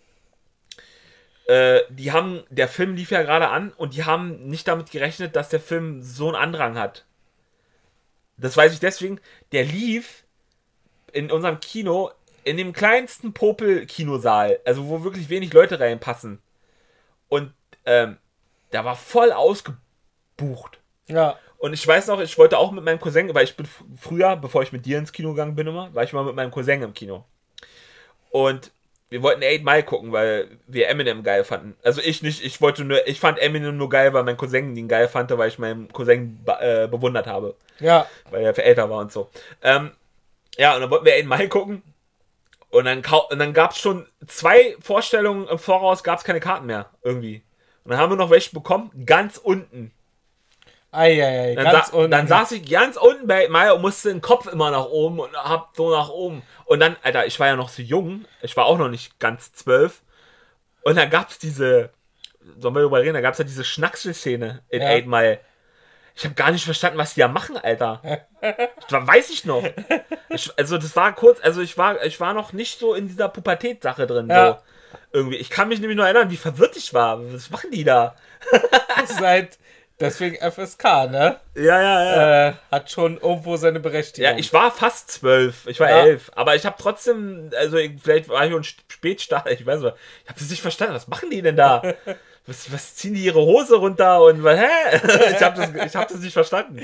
äh, die haben, der Film lief ja gerade an und die haben nicht damit gerechnet, dass der Film so einen Andrang hat. Das weiß ich deswegen, der lief in unserem Kino in dem kleinsten Popel-Kinosaal, also wo wirklich wenig Leute reinpassen. Und ähm, der war voll ausgebucht. Ja. Und ich weiß noch, ich wollte auch mit meinem Cousin, weil ich bin früher, bevor ich mit dir ins Kino gegangen bin immer, war ich mal mit meinem Cousin im Kino. Und wir wollten Eight Mile gucken, weil wir Eminem geil fanden. Also ich nicht, ich wollte nur, ich fand Eminem nur geil, weil mein Cousin ihn geil fand, weil ich meinen Cousin be- äh, bewundert habe. Ja. Weil er älter war und so. Ähm, ja, und dann wollten wir Eight Mile gucken. Und dann, kau- und dann gab es schon zwei Vorstellungen im Voraus, gab es keine Karten mehr, irgendwie. Und dann haben wir noch welche bekommen, ganz unten. Eieiei, Dann, ganz sa- unten. dann saß ich ganz unten bei Maya und musste den Kopf immer nach oben und hab so nach oben. Und dann, Alter, ich war ja noch so jung, ich war auch noch nicht ganz zwölf. Und dann gab's diese, sollen wir darüber reden, da gab's ja diese Schnackselszene in Ja. Eight Mile. Ich habe gar nicht verstanden, was die da machen, Alter. Das weiß ich noch. Ich, also das war kurz, also ich war, ich war noch nicht so in dieser Pubertät-Sache drin. Ja. So. Irgendwie. Ich kann mich nämlich nur erinnern, wie verwirrt ich war. Was machen die da? Das ist halt, deswegen F S K, ne? Ja, ja, ja. Äh, hat schon irgendwo seine Berechtigung. Ja, ich war fast zwölf, ich war Ja. elf, aber ich habe trotzdem, also ich, vielleicht war ich schon Spätstart, ich weiß nicht, ich habe das nicht verstanden, was machen die denn da? Was, was ziehen die ihre Hose runter und was, hä? Ich habe das, ich hab das nicht verstanden.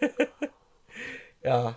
Ja.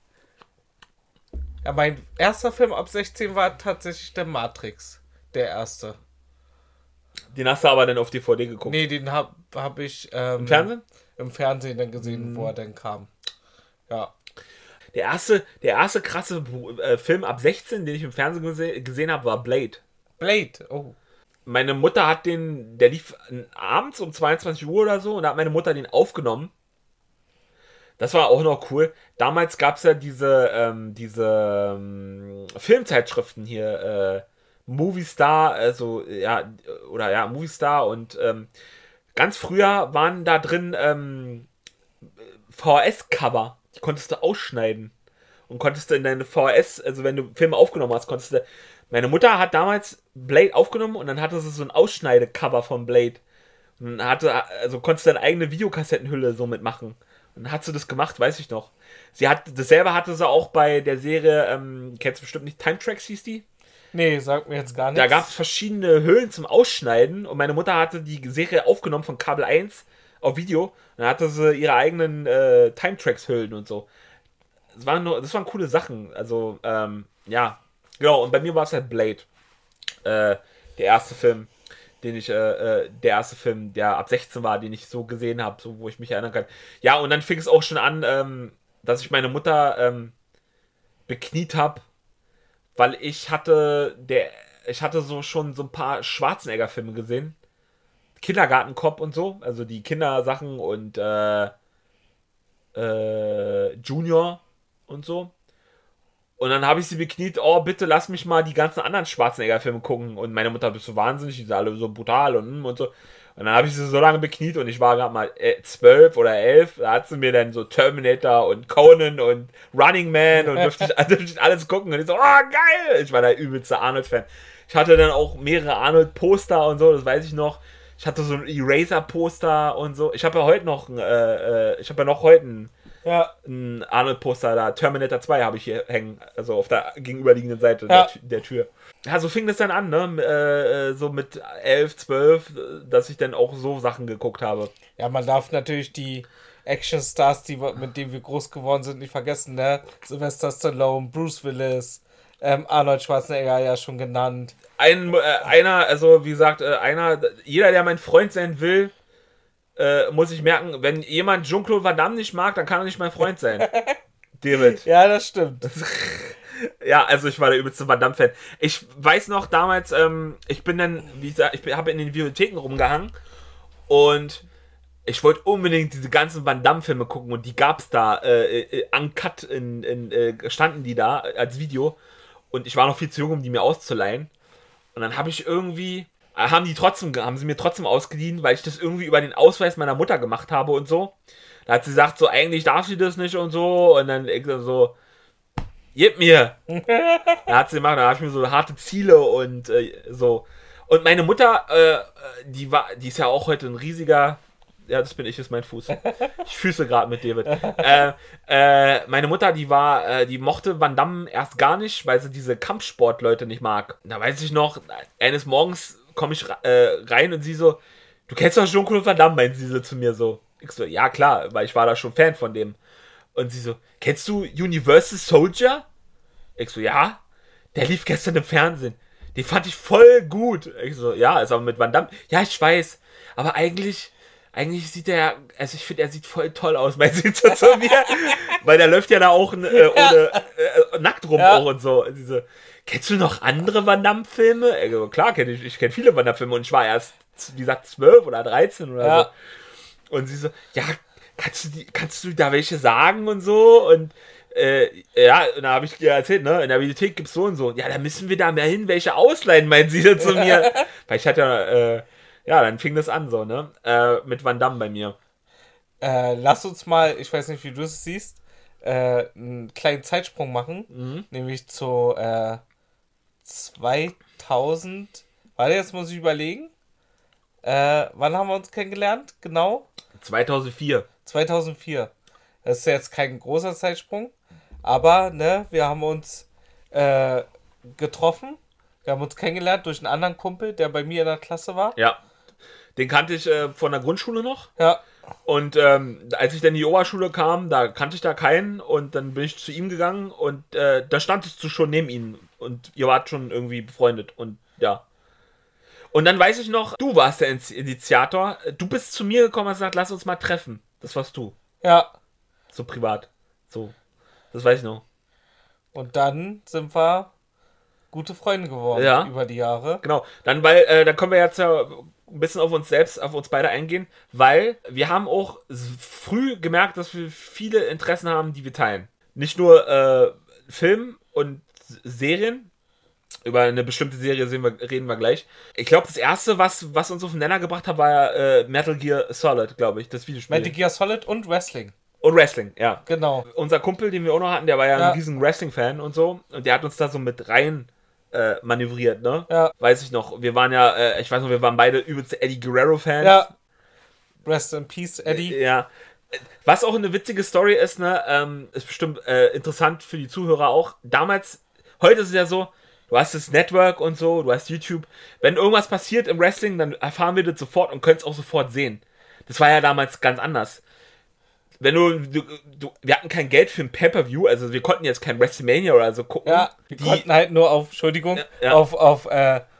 Ja, mein erster Film ab sechzehn war tatsächlich der Matrix. Der erste. Den hast du aber dann auf D V D geguckt. Nee, den hab, hab ich ähm, Im Fernsehen? im Fernsehen dann gesehen, wo er dann kam. Ja. Der erste, der erste krasse äh, Film ab sechzehn, den ich im Fernsehen gese gesehen habe, war Blade. Blade, oh. Meine Mutter hat den, der lief abends um zweiundzwanzig Uhr oder so und da hat meine Mutter den aufgenommen. Das war auch noch cool. Damals gab es ja diese, ähm, diese ähm, Filmzeitschriften hier, äh, Movie Star, also ja, oder ja, Movie Star und ähm, ganz früher waren da drin ähm, V H S-Cover. Die konntest du ausschneiden. Und konntest du in deine V H S, also wenn du Filme aufgenommen hast, konntest du. Meine Mutter hat damals Blade aufgenommen und dann hatte sie so ein Ausschneidecover von Blade. Und dann hatte, also konntest du deine eigene Videokassettenhülle so mitmachen. Und dann hat sie das gemacht, weiß ich noch. Sie hat, dasselbe hatte sie auch bei der Serie, ähm, kennst du bestimmt nicht, Time Tracks hieß die? Nee, sagt mir jetzt gar nichts. Da gab es verschiedene Hüllen zum Ausschneiden und meine Mutter hatte die Serie aufgenommen von Kabel eins auf Video. Und dann hatte sie ihre eigenen äh, Time Tracks Hüllen und so. Das waren, nur, das waren coole Sachen. Also, ähm, ja. Genau, und bei mir war es halt Blade. Äh, der erste Film. den ich, äh, der erste Film, der ab sechzehn war, den ich so gesehen habe, so wo ich mich erinnern kann. Ja, und dann fing es auch schon an, ähm, dass ich meine Mutter ähm, bekniet habe, weil ich hatte, der, ich hatte so schon so ein paar Schwarzenegger-Filme gesehen. Kindergartenkopf und so, also die Kindersachen und äh, äh, Junior und so. Und dann habe ich sie bekniet, oh, bitte lass mich mal die ganzen anderen Schwarzenegger-Filme gucken. Und meine Mutter, bist du wahnsinnig, die sind alle so brutal und, und so. Und dann habe ich sie so lange bekniet und ich war gerade mal zwölf oder elf. Da hat sie mir dann so Terminator und Conan und Running Man und durfte ich, durfte ich alles gucken. Und ich so, oh, geil! Ich war der übelste Arnold-Fan. Ich hatte dann auch mehrere Arnold-Poster und so, das weiß ich noch. Ich hatte so ein Eraser-Poster und so. Ich habe ja heute noch, äh, äh, ich habe ja noch heute ein Ja. Ein Arnold-Poster da, Terminator zwei habe ich hier hängen, also auf der gegenüberliegenden Seite ja. der, der Tür. Ja, so fing das dann an, ne? Äh, so mit elf, zwölf, dass ich dann auch so Sachen geguckt habe. Ja, man darf natürlich die Actionstars, die, mit denen wir groß geworden sind, nicht vergessen, ne? Sylvester Stallone, Bruce Willis, ähm, Arnold Schwarzenegger ja schon genannt. Ein, äh, einer, also wie gesagt, äh, einer, jeder, der mein Freund sein will, Äh, muss ich merken, wenn jemand Jean-Claude Van Damme nicht mag, dann kann er nicht mein Freund sein. David. Ja, das stimmt. Ja, also ich war der übelste Van Damme-Fan. Ich weiß noch damals, ähm, ich bin dann, wie gesagt, ich habe in den Bibliotheken rumgehangen und ich wollte unbedingt diese ganzen Van Damme-Filme gucken und die gab's da, äh, äh, uncut, in, in, äh, standen die da als Video und ich war noch viel zu jung, um die mir auszuleihen. Und dann habe ich irgendwie... haben die trotzdem, haben sie mir trotzdem ausgeliehen, weil ich das irgendwie über den Ausweis meiner Mutter gemacht habe und so. Da hat sie gesagt, so, eigentlich darf sie das nicht und so. Und dann ich so, gib mir. Da hat sie gemacht, da habe ich mir so harte Ziele und äh, so. Und meine Mutter, äh, die war, die ist ja auch heute ein riesiger, ja, das bin ich, ist mein Fuß. Ich füße gerade mit David. äh, äh, meine Mutter, die war, äh, die mochte Van Damme erst gar nicht, weil sie diese Kampfsportleute nicht mag. Da weiß ich noch, eines Morgens komme ich äh, rein und sie so, du kennst doch Jean-Claude Van Damme, meint sie so zu mir so. Ich so, ja klar, weil ich war da schon Fan von dem. Und sie so, kennst du Universal Soldier? Ich so, ja, der lief gestern im Fernsehen. Den fand ich voll gut. Ich so, ja, ist aber mit Van Damme. Ja, ich weiß, aber eigentlich, eigentlich sieht er, also ich finde, er sieht voll toll aus, meint sie so zu mir. Weil der läuft ja da auch äh, ohne, äh, nackt rum ja. auch und so. Und sie so, kennst du noch andere Van Damme-Filme? Also, klar, kenn ich, ich kenne viele Van Damme-Filme und ich war erst, wie gesagt, zwölf oder dreizehn oder ja. so. Und sie so, ja, kannst du, die, kannst du da welche sagen und so? Und äh, ja, und da habe ich dir erzählt, ne, in der Bibliothek gibt's so und so. Ja, da müssen wir da mehr hin, welche ausleihen, meint sie zu mir. Weil ich hatte ja, äh, ja, dann fing das an so, ne, äh, mit Van Damme bei mir. Äh, lass uns mal, ich weiß nicht, wie du es siehst, äh, einen kleinen Zeitsprung machen, mhm. nämlich zu, äh, zweitausend, warte, jetzt muss ich überlegen, äh, wann haben wir uns kennengelernt, genau? zweitausendvier. zweitausendvier. Das ist jetzt kein großer Zeitsprung, aber, ne, wir haben uns, äh, getroffen, wir haben uns kennengelernt durch einen anderen Kumpel, der bei mir in der Klasse war. Ja, den kannte ich äh, von der Grundschule noch. Ja. Und ähm, als ich dann in die Oberschule kam, da kannte ich da keinen und dann bin ich zu ihm gegangen und äh, da standest du schon neben ihm und ihr wart schon irgendwie befreundet und ja. Und dann weiß ich noch, du warst der Initiator, du bist zu mir gekommen und hast gesagt, lass uns mal treffen. Das warst du. Ja. So privat. So. Das weiß ich noch. Und dann sind wir gute Freunde geworden ja. über die Jahre. Genau. Dann, weil, äh, dann können wir jetzt ja ein bisschen auf uns selbst, auf uns beide eingehen, weil wir haben auch früh gemerkt, dass wir viele Interessen haben, die wir teilen. Nicht nur äh, Film und Serien. Über eine bestimmte Serie sehen wir, reden wir gleich. Ich glaube, das erste, was, was uns auf den Nenner gebracht hat, war äh, Metal Gear Solid, glaube ich, das Videospiel. Metal Gear Solid und Wrestling. Und Wrestling, ja. Genau. Unser Kumpel, den wir auch noch hatten, der war ja, ja. ein riesen Wrestling-Fan und so. Und der hat uns da so mit rein Äh, manövriert, ne? Ja. Weiß ich noch. Wir waren ja, äh, ich weiß noch, wir waren beide übelste Eddie Guerrero-Fans. Ja. Rest in Peace, Eddie. Äh, ja. Was auch eine witzige Story ist, ne? Ähm, ist bestimmt äh, interessant für die Zuhörer auch. Damals, heute ist es ja so, du hast das Network und so, du hast YouTube. Wenn irgendwas passiert im Wrestling, dann erfahren wir das sofort und können es auch sofort sehen. Das war ja damals ganz anders. Wenn du, du, du, wir hatten kein Geld für ein Pay-Per-View, also wir konnten jetzt kein WrestleMania oder so gucken. Ja, wir die, konnten halt nur auf, Entschuldigung, ja, ja. auf, auf äh,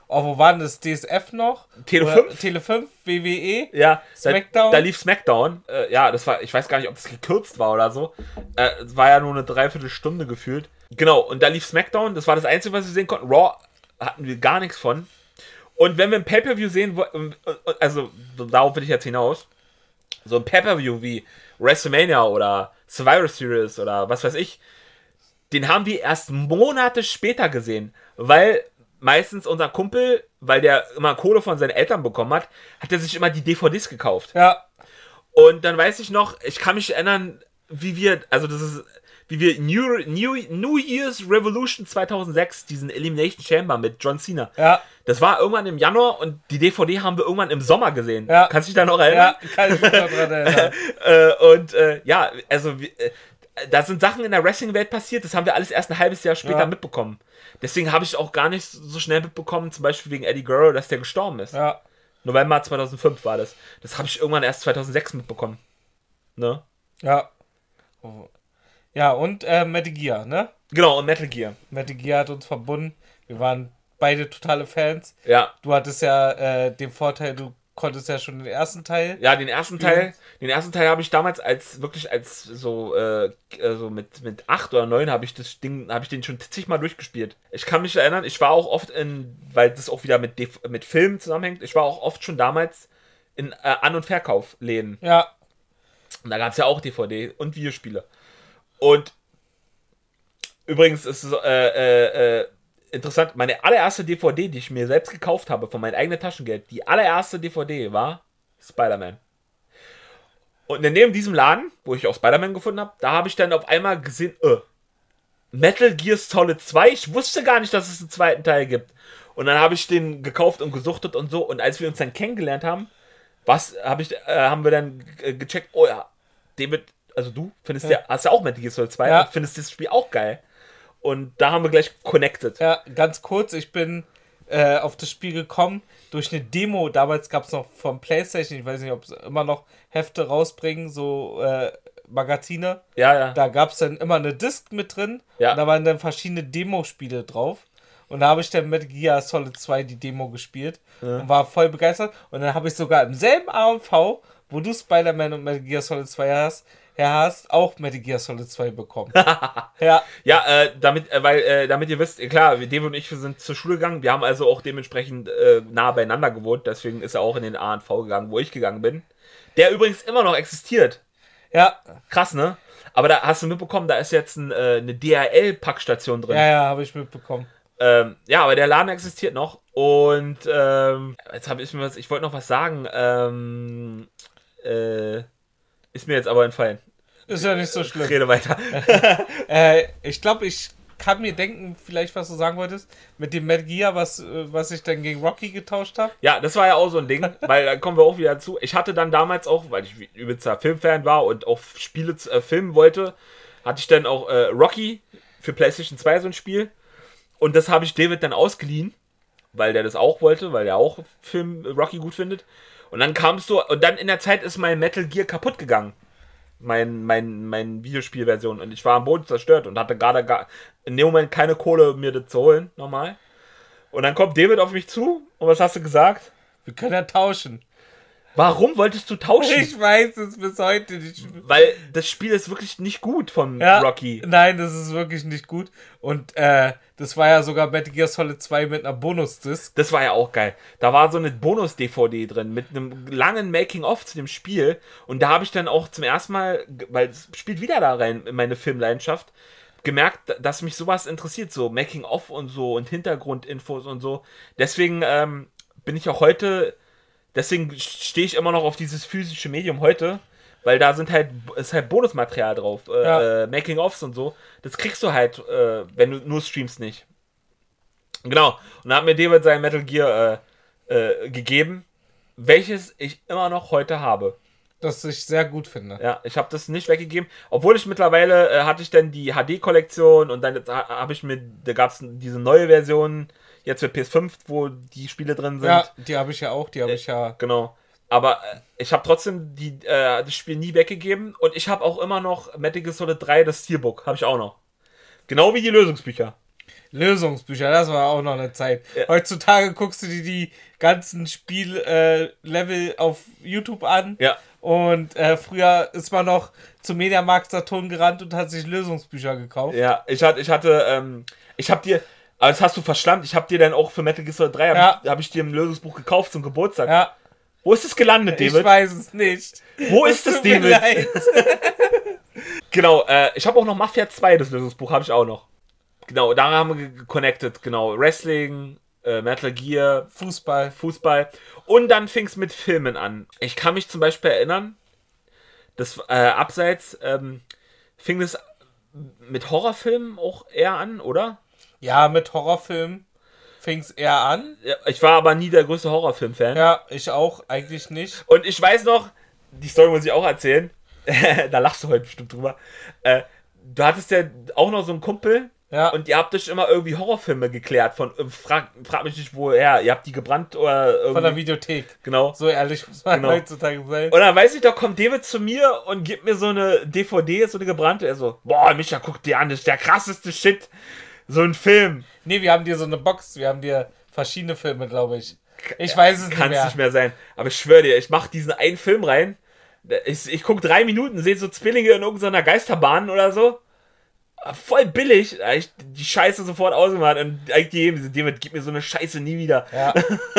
Oh, wo waren das? D S F noch? Tele Oder fünf? Tele fünf, W W E? Ja, Smackdown? Da, da lief Smackdown. Äh, ja, das war, ich weiß gar nicht, ob das gekürzt war oder so. Äh, es war ja nur eine Dreiviertelstunde gefühlt. Genau, und da lief Smackdown. Das war das Einzige, was wir sehen konnten. Raw hatten wir gar nichts von. Und wenn wir ein Pay-Per-View sehen, wo- also darauf will ich jetzt hinaus, so ein Pay-Per-View wie WrestleMania oder Survivor Series oder was weiß ich, den haben wir erst Monate später gesehen, weil meistens unser Kumpel, weil der immer Kohle von seinen Eltern bekommen hat, hat er sich immer die D V Ds gekauft. Ja. Und dann weiß ich noch, ich kann mich erinnern, wie wir, also das ist, wie wir New, New, New Year's Revolution zweitausendsechs, diesen Elimination Chamber mit John Cena. Ja. Das war irgendwann im Januar und die D V D haben wir irgendwann im Sommer gesehen. Ja. Kannst du dich da noch erinnern? Ja, kann ich mich noch dran erinnern. äh, und äh, ja, also äh, da sind Sachen in der Wrestling-Welt passiert, das haben wir alles erst ein halbes Jahr später Ja. mitbekommen. Deswegen habe ich auch gar nicht so schnell mitbekommen, zum Beispiel wegen Eddie Guerrero, dass der gestorben ist. Ja. November zweitausendfünf war das. Das habe ich irgendwann erst zweitausendsechs mitbekommen. Ne? Ja. Oh. Ja, und äh, Metal Gear, ne? Genau, und Metal Gear. Metal Gear hat uns verbunden. Wir waren beide totale Fans. Ja. Du hattest ja äh, den Vorteil, du konntest ja schon den ersten Teil. Ja, den ersten Teil, den ersten Teil habe ich damals als wirklich als so äh, so mit mit acht oder neun habe ich das Ding, habe ich den schon zigmal durchgespielt. Ich kann mich erinnern, ich war auch oft in, weil das auch wieder mit D- mit Filmen zusammenhängt. Ich war auch oft schon damals in äh, An- und Verkaufläden. Ja. Und da gab es ja auch D V D und Videospiele. Und übrigens ist es äh, äh, äh, interessant, meine allererste D V D, die ich mir selbst gekauft habe, von meinem eigenen Taschengeld, die allererste D V D war Spider-Man. Und in neben diesem Laden, wo ich auch Spider-Man gefunden habe, da habe ich dann auf einmal gesehen, äh, Metal Gear Solid zwei, ich wusste gar nicht, dass es einen zweiten Teil gibt. Und dann habe ich den gekauft und gesuchtet und so. Und als wir uns dann kennengelernt haben, was habe ich, äh, haben wir dann äh, gecheckt, oh ja, David, also du findest ja, hast ja auch Metal Gear Solid zwei Ja. und findest das Spiel auch geil. Und da haben wir gleich connected. Ja, ganz kurz, ich bin äh, auf das Spiel gekommen durch eine Demo. Damals gab es noch vom PlayStation, ich weiß nicht, ob sie immer noch Hefte rausbringen, so äh, Magazine. Ja, ja. Da gab es dann immer eine Disc mit drin. Ja. Und da waren dann verschiedene Demospiele drauf. Und da habe ich dann Metal Gear Solid zwei die Demo gespielt und war voll begeistert. Und dann habe ich sogar im selben A M V, wo du Spider-Man und Metal Gear Solid zwei hast, her hast, auch Metal Gear Solid zwei bekommen. Ja. Ja, äh, damit, äh, weil, äh, damit ihr wisst, klar, David und ich wir sind zur Schule gegangen. Wir haben also auch dementsprechend äh, nah beieinander gewohnt. Deswegen ist er auch in den A und V gegangen, wo ich gegangen bin. Der übrigens immer noch existiert. Ja, Krass, ne? Aber da hast du mitbekommen, da ist jetzt ein, äh, eine D H L-Packstation drin. ja, ja, habe ich mitbekommen. Ähm, ja, aber der Laden existiert noch. Und ähm, jetzt habe ich mir was, ich wollte noch was sagen. Ähm, äh, ist mir jetzt aber entfallen. Ist ja nicht so Ich schlimm. rede weiter. Äh, ich glaube, ich kann mir denken, vielleicht was du sagen wolltest, mit dem Metal Gear, was, äh, was ich dann gegen Rocky getauscht habe. Ja, das war ja auch so ein Ding, weil da kommen wir auch wieder zu. Ich hatte dann damals auch, weil ich übelster Filmfan war und auch Spiele äh, filmen wollte, hatte ich dann auch äh, Rocky für PlayStation zwei so ein Spiel. Und das habe ich David dann ausgeliehen, weil der das auch wollte, weil der auch Film äh, Rocky gut findet. Und dann kamst du, und dann in der Zeit ist mein Metal Gear kaputt gegangen. Mein, mein, mein Videospielversion. Und ich war am Boden zerstört und hatte gerade gar in dem Moment keine Kohle, mir das zu holen, normal. Und dann kommt David auf mich zu und was hast du gesagt? Wir können ja tauschen. Warum wolltest du tauschen? Ich weiß es bis heute nicht. Weil das Spiel ist wirklich nicht gut von Ja, Rocky. Nein, das ist wirklich nicht gut. Und äh, das war ja sogar Metal Gear Solid zwei mit einer Bonus-Disc. Das war ja auch geil. Da war so eine Bonus-D V D drin mit einem langen Making-of zu dem Spiel. Und da habe ich dann auch zum ersten Mal, weil es spielt wieder da rein in meine Filmleidenschaft, gemerkt, dass mich sowas interessiert. So Making-of und so und Hintergrundinfos und so. Deswegen ähm, bin ich auch heute, deswegen stehe ich immer noch auf dieses physische Medium heute. Weil da sind halt, ist halt Bonusmaterial drauf, äh, Ja. äh, Making-ofs und so. Das kriegst du halt, äh, wenn du nur streamst nicht. Genau. Und da hat mir David sein Metal Gear äh, äh, gegeben, welches ich immer noch heute habe. Das ich sehr gut finde. Ja, ich habe das nicht weggegeben. Obwohl ich mittlerweile, äh, hatte ich dann die H D-Kollektion und dann ha- habe ich mir, da gab es diese neue Version, jetzt für P S fünf, wo die Spiele drin sind. Ja, die habe ich ja auch, die habe ich ja. Genau. Aber äh, ich habe trotzdem die, äh, das Spiel nie weggegeben und ich habe auch immer noch Metal Gear Solid drei, das Steelbook, habe ich auch noch. Genau wie die Lösungsbücher. Lösungsbücher, das war auch noch eine Zeit. Ja. Heutzutage guckst du dir die ganzen Spiellevel äh, auf YouTube an. Ja. Und äh, früher ist man noch zum Mediamarkt Saturn gerannt und hat sich Lösungsbücher gekauft. Ja, ich hatte, ich hatte, ähm, ich hab dir, aber das hast du verstanden, ich hab dir dann auch für Metal Gear Solid drei, hab, ja. ich, hab ich dir ein Lösungsbuch gekauft zum Geburtstag. Ja. Wo ist es gelandet, David? Ich weiß es nicht. Wo ist es, David? Genau, äh, ich habe auch noch Mafia zwei, das Lösungsbuch habe ich auch noch. Genau, da haben wir geconnected, genau. Wrestling, äh, Metal Gear, Fußball. Fußball. Und dann fing es mit Filmen an. Ich kann mich zum Beispiel erinnern, das äh, abseits ähm, fing es mit Horrorfilmen auch eher an, oder? Ja, mit Horrorfilmen fing es eher an. Ja, ich war aber nie der größte Horrorfilm-Fan. Ja, ich auch, eigentlich nicht. Und ich weiß noch, die Story muss ich auch erzählen, da lachst du heute bestimmt drüber. Äh, du hattest ja auch noch so einen Kumpel, ja. Und ihr habt euch immer irgendwie Horrorfilme geklärt von, frag, frag mich nicht woher, ihr habt die gebrannt oder irgendwie. Von der Videothek. Genau. So ehrlich muss man genau. heutzutage sein. Und dann weiß ich, da kommt David zu mir und gibt mir so eine D V D, so eine gebrannte. Er so, boah, Micha, guck dir an, das ist der krasseste Shit. So ein Film. Nee, wir haben dir so eine Box, wir haben dir verschiedene Filme, glaube ich. Ich weiß es nicht mehr. Kann es nicht mehr sein. Aber ich schwöre dir, ich mach diesen einen Film rein, ich, ich guck drei Minuten, sehe so Zwillinge in irgendeiner Geisterbahn oder so. Voll billig. Ich die Scheiße sofort ausgemacht und eigentlich David, gib mir so eine Scheiße nie wieder. Ja.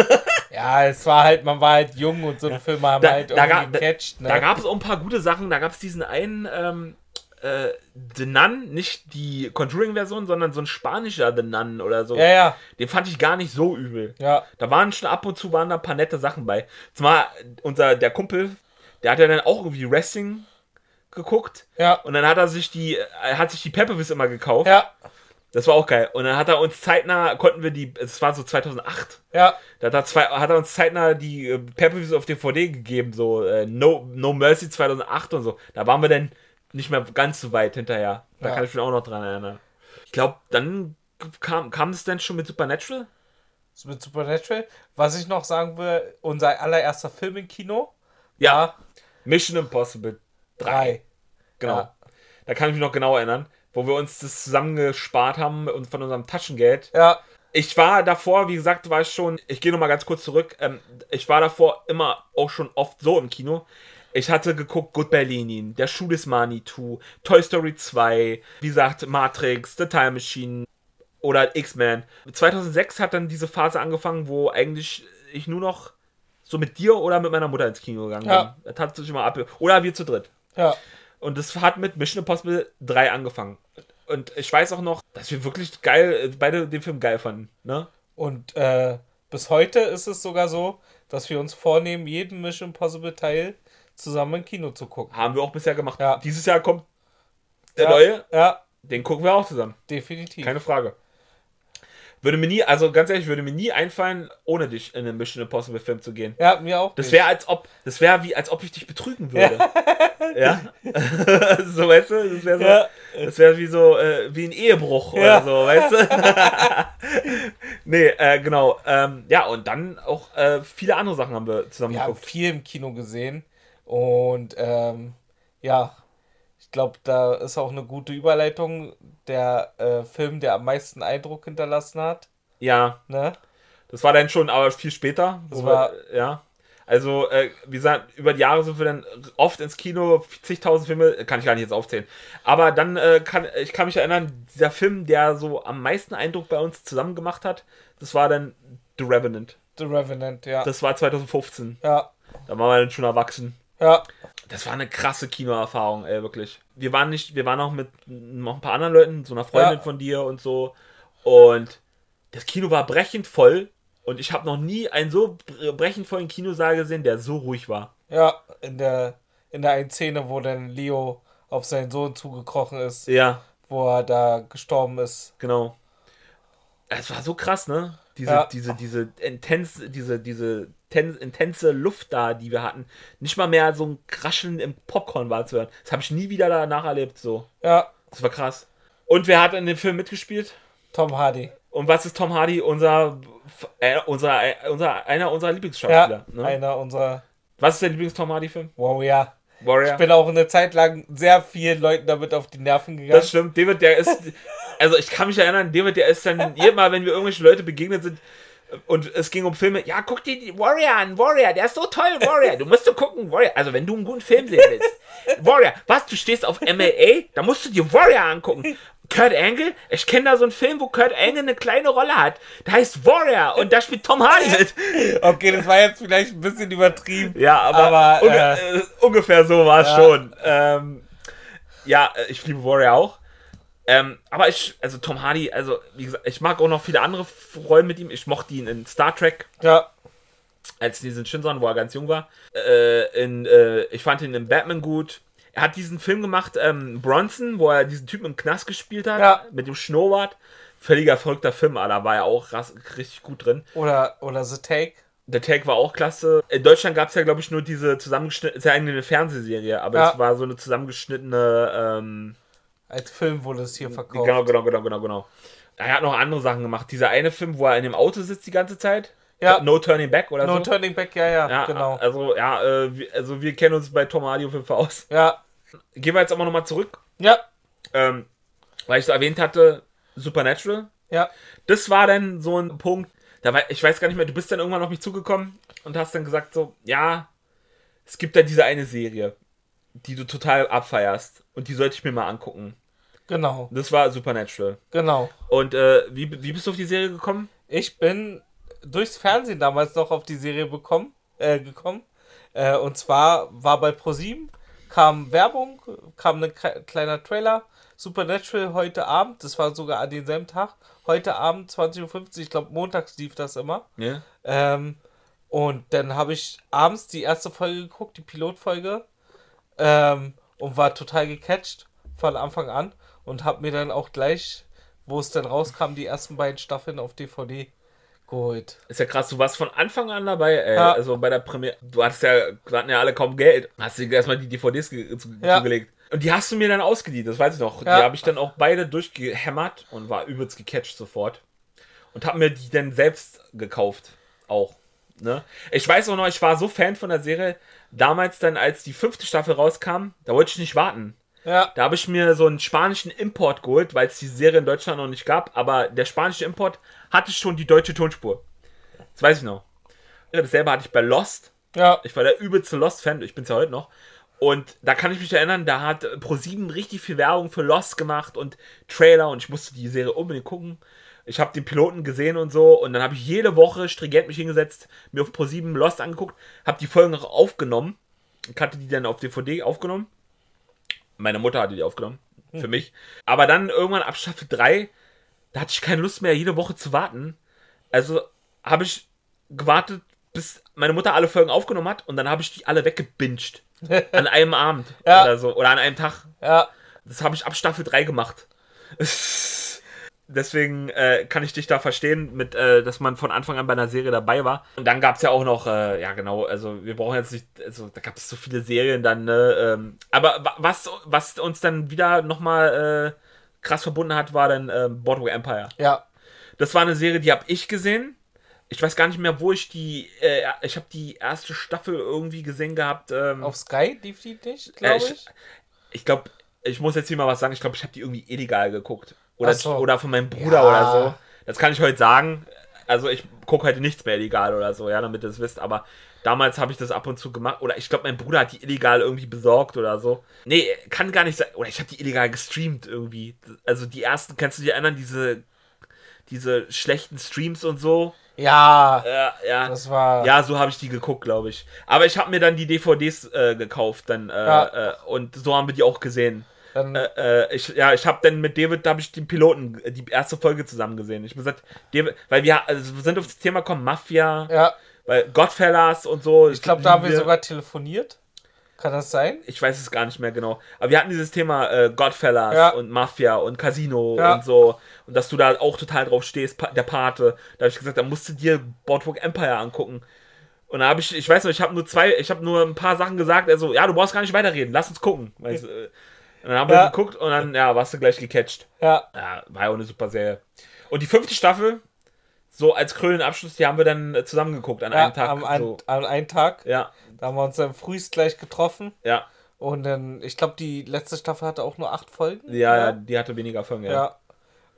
Ja, es war halt, man war halt jung und so ja. Filme haben da, halt da irgendwie gecatcht. Ne? Da gab es auch ein paar gute Sachen. Da gab es diesen einen ähm, äh, The Nun, nicht die Conjuring-Version, sondern so ein spanischer The Nun oder so. Ja, ja. Den fand ich gar nicht so übel. Ja. Da waren schon ab und zu waren da ein paar nette Sachen bei. Zumal unser, der Kumpel, der hat ja dann auch irgendwie Wrestling geguckt. Ja. Und dann hat er sich die, er hat sich die Pay-Per-Views immer gekauft. Ja. Das war auch geil. Und dann hat er uns zeitnah, konnten wir die, es war so zweitausendacht. Ja. Da hat er, zwei, hat er uns zeitnah die äh, Pay-Per-Views auf D V D gegeben, so äh, no, no Mercy zweitausendacht und so. Da waren wir dann nicht mehr ganz so weit hinterher. Da ja. kann ich mich auch noch dran erinnern. Ich glaube, dann kam, kam es denn schon mit Supernatural? Mit Supernatural? Was ich noch sagen will, unser allererster Film im Kino. Ja. War Mission Impossible drei. Genau. Ja. Da kann ich mich noch genau erinnern, wo wir uns das zusammengespart haben und von unserem Taschengeld. Ja. Ich war davor, wie gesagt, war ich schon, ich gehe nochmal ganz kurz zurück, ähm, ich war davor immer auch schon oft so im Kino. Ich hatte geguckt Goodbye Lenin, Der Schuh des Manitou, Toy Story zwei, wie gesagt, Matrix, The Time Machine oder X-Men. zweitausendsechs hat dann diese Phase angefangen, wo eigentlich ich nur noch so mit dir oder mit meiner Mutter ins Kino gegangen ja. bin. Das hat sich immer ab. Oder wir zu dritt. Ja. Und das hat mit Mission Impossible drei angefangen. Und ich weiß auch noch, dass wir wirklich geil, beide den Film geil fanden. Ne? Und äh, bis heute ist es sogar so, dass wir uns vornehmen, jeden Mission Impossible Teil zusammen im Kino zu gucken. Haben wir auch bisher gemacht. Ja. Dieses Jahr kommt der ja. neue. Ja. Den gucken wir auch zusammen. Definitiv. Keine Frage. Würde mir nie, also ganz ehrlich, würde mir nie einfallen, ohne dich in einen Mission Impossible Film zu gehen. Ja, mir auch. Das wäre als ob, das wäre wie, als ob ich dich betrügen würde. Ja. So, weißt du? Das wäre so, ja. Das wäre wie so, äh, wie ein Ehebruch ja. oder so, weißt du? Nee, äh, genau. Ähm, ja, und dann auch äh, viele andere Sachen haben wir zusammen wir geguckt. Wir haben viel im Kino gesehen und ähm, ja, ich glaube, da ist auch eine gute Überleitung. Der äh, Film, der am meisten Eindruck hinterlassen hat. Ja. Ne? Das war dann schon aber viel später. Das war, wir, ja. Also, äh, wie gesagt, über die Jahre sind wir dann oft ins Kino, zigtausend Filme, kann ich gar nicht jetzt aufzählen. Aber dann äh, kann ich kann mich erinnern, dieser Film, der so am meisten Eindruck bei uns zusammen gemacht hat, das war dann The Revenant. The Revenant, ja. Das war zweitausendfünfzehn. Ja. Da waren wir dann schon erwachsen. Ja. Das war eine krasse Kinoerfahrung, ey, wirklich. Wir waren nicht, wir waren auch mit noch ein paar anderen Leuten, so einer Freundin ja. von dir und so. Und das Kino war brechend voll. Und ich habe noch nie einen so brechend vollen Kinosaal gesehen, der so ruhig war. Ja, in der, in der einen Szene, wo dann Leo auf seinen Sohn zugekrochen ist. Ja. Wo er da gestorben ist. Genau. Es war so krass, ne? Diese, ja. diese, diese intense, diese, diese ten, intense Luft da, die wir hatten. Nicht mal mehr so ein Krascheln im Popcorn war zu hören. Das habe ich nie wieder danach erlebt, so. Ja. Das war krass. Und wer hat in dem Film mitgespielt? Tom Hardy. Und was ist Tom Hardy? Unser, äh, unser, äh, unser einer unserer Lieblingsschauspieler. Ja, ne? einer unserer... Was ist der Lieblings-Tom Hardy-Film? Warrior. Warrior. Ich bin auch eine Zeit lang sehr vielen Leuten damit auf die Nerven gegangen. Das stimmt. David, der ist... also ich kann mich erinnern, David, der ist dann jedes Mal, wenn wir irgendwelche Leute begegnet sind und es ging um Filme, ja, guck dir die Warrior an, Warrior, der ist so toll, Warrior, du musst du gucken, Warrior, also wenn du einen guten Film sehen willst, Warrior, was, du stehst auf M L A, da musst du dir Warrior angucken. Kurt Angle, ich kenne da so einen Film, wo Kurt Angle eine kleine Rolle hat. Der heißt Warrior und da spielt Tom Hardy mit. Okay, das war jetzt vielleicht ein bisschen übertrieben. Ja, aber, aber unge äh, äh, ungefähr so war es ja. schon. Ähm, ja, ich liebe Warrior auch. Ähm, aber ich, also Tom Hardy, also wie gesagt, ich mag auch noch viele andere Rollen mit ihm. Ich mochte ihn in Star Trek. Ja. Als diesen Shinson, wo er ganz jung war. Äh, in, äh, ich fand ihn in Batman gut. Er hat diesen Film gemacht, ähm, Bronson, wo er diesen Typen im Knast gespielt hat, ja. mit dem Schnurrbart. Völliger verrückter Film, aber da war er auch richtig gut drin. Oder, oder The Take. The Take war auch klasse. In Deutschland gab es ja, glaube ich, nur diese zusammengeschnittene, ist ja eigentlich eine Fernsehserie, aber ja. es war so eine zusammengeschnittene, ähm, als Film wurde es hier verkauft. Genau, genau, genau, genau, genau. Er hat noch andere Sachen gemacht. Dieser eine Film, wo er in dem Auto sitzt die ganze Zeit. Ja. No Turning Back oder no so. No Turning Back, ja, ja, ja genau. Also, ja, äh, wir, also wir kennen uns bei Tom Hardy auf jeden Fall aus. Ja. Gehen wir jetzt aber nochmal zurück. Ja. Ähm, weil ich so erwähnt hatte, Supernatural. Ja. Das war dann so ein Punkt, da war, ich weiß gar nicht mehr, du bist dann irgendwann auf mich zugekommen und hast dann gesagt so, ja, es gibt da diese eine Serie, die du total abfeierst und die sollte ich mir mal angucken. Genau. Das war Supernatural. Genau. Und äh, wie, wie bist du auf die Serie gekommen? Ich bin durchs Fernsehen damals noch auf die Serie bekommen, äh, gekommen. Äh, und zwar war bei ProSieben, kam Werbung, kam ein kleiner Trailer, Supernatural heute Abend, das war sogar an denselben Tag, heute Abend zwanzig Uhr fünfzig, ich glaube montags lief das immer. Ja. Ähm, und dann habe ich abends die erste Folge geguckt, die Pilotfolge, ähm, und war total gecatcht von Anfang an und habe mir dann auch gleich, wo es dann rauskam, die ersten beiden Staffeln auf D V D geholt. Ist ja krass, du warst von Anfang an dabei, ey. Ja. Also bei der Premiere, du hattest ja, wir hatten ja alle kaum Geld, hast dir erstmal die D V Ds ge zu ja. zugelegt. Und die hast du mir dann ausgeliehen, das weiß ich noch. Ja. Die habe ich dann auch beide durchgehämmert und war übelst gecatcht sofort. Und habe mir die dann selbst gekauft, auch. Ne? Ich weiß auch noch, ich war so Fan von der Serie, damals dann, als die fünfte Staffel rauskam, da wollte ich nicht warten. Ja. Da habe ich mir so einen spanischen Import geholt, weil es die Serie in Deutschland noch nicht gab, aber der spanische Import hatte schon die deutsche Tonspur. Das weiß ich noch. Dasselbe hatte ich bei Lost. Ja. Ich war der übelste Lost-Fan, ich bin es ja heute noch. Und da kann ich mich erinnern, da hat ProSieben richtig viel Werbung für Lost gemacht und Trailer und ich musste die Serie unbedingt gucken. Ich habe den Piloten gesehen und so und dann habe ich jede Woche stringent mich hingesetzt, mir auf ProSieben Lost angeguckt, habe die Folgen auch aufgenommen. Ich hatte die dann auf D V D aufgenommen. Meine Mutter hatte die aufgenommen, für hm. mich. Aber dann irgendwann ab Staffel drei, da hatte ich keine Lust mehr, jede Woche zu warten. Also habe ich gewartet, bis meine Mutter alle Folgen aufgenommen hat und dann habe ich die alle weggebinged. An einem Abend ja. oder so. Oder an einem Tag. Ja. Das habe ich ab Staffel drei gemacht. Deswegen äh, kann ich dich da verstehen, mit, äh, dass man von Anfang an bei einer Serie dabei war. Und dann gab es ja auch noch, äh, ja genau, also wir brauchen jetzt nicht, also da gab es so viele Serien dann, ne, ähm, aber was, was uns dann wieder nochmal äh, krass verbunden hat, war dann äh, Boardwalk Empire. Ja. Das war eine Serie, die habe ich gesehen. Ich weiß gar nicht mehr, wo ich die, äh, ich habe die erste Staffel irgendwie gesehen gehabt. Ähm, Auf Sky lief die nicht, glaube ich. Ich, ich glaube, ich muss jetzt hier mal was sagen, ich glaube, ich habe die irgendwie illegal geguckt. Oder, so. oder von meinem Bruder ja. oder so. Das kann ich heute sagen. Also ich gucke heute nichts mehr illegal oder so, ja, damit ihr es wisst. Aber damals habe ich das ab und zu gemacht. Oder ich glaube, mein Bruder hat die illegal irgendwie besorgt oder so. Nee, kann gar nicht sein. Oder ich habe die illegal gestreamt irgendwie. Also die ersten, kannst du dich erinnern, diese, diese schlechten Streams und so? Ja, ja, ja. Das war. Ja, so habe ich die geguckt, glaube ich. Aber ich habe mir dann die D V Ds äh, gekauft dann äh, ja. äh, und so haben wir die auch gesehen. Dann, äh, äh, ich, ja, ich habe dann mit David, da habe ich den Piloten, die erste Folge zusammen gesehen. Ich habe gesagt, David, weil wir, also wir sind auf das Thema gekommen, Mafia, ja. weil Godfellas und so. Ich glaube, da haben wir sogar telefoniert. Kann das sein? Ich weiß es gar nicht mehr genau. Aber wir hatten dieses Thema äh, Godfellas ja. und Mafia und Casino ja. und so. Und dass du da auch total drauf stehst, pa- der Pate. Da habe ich gesagt, da musst du dir Boardwalk Empire angucken. Und da habe ich, ich weiß noch, ich habe nur zwei, ich habe nur ein paar Sachen gesagt. Also, ja, du brauchst gar nicht weiterreden, lass uns gucken. Weißt, äh, und dann haben ja. wir geguckt und dann, ja, warst du gleich gecatcht. Ja. Ja, war ja auch eine super Serie. Und die fünfte Staffel, so als krönenden Abschluss, die haben wir dann zusammen geguckt an ja, einem Tag. Am ein, so. an einem Tag. Ja. Da haben wir uns dann frühst gleich getroffen. Ja. Und dann, ich glaube, die letzte Staffel hatte auch nur acht Folgen. Ja, ja, die hatte weniger Folgen, ja. Ja.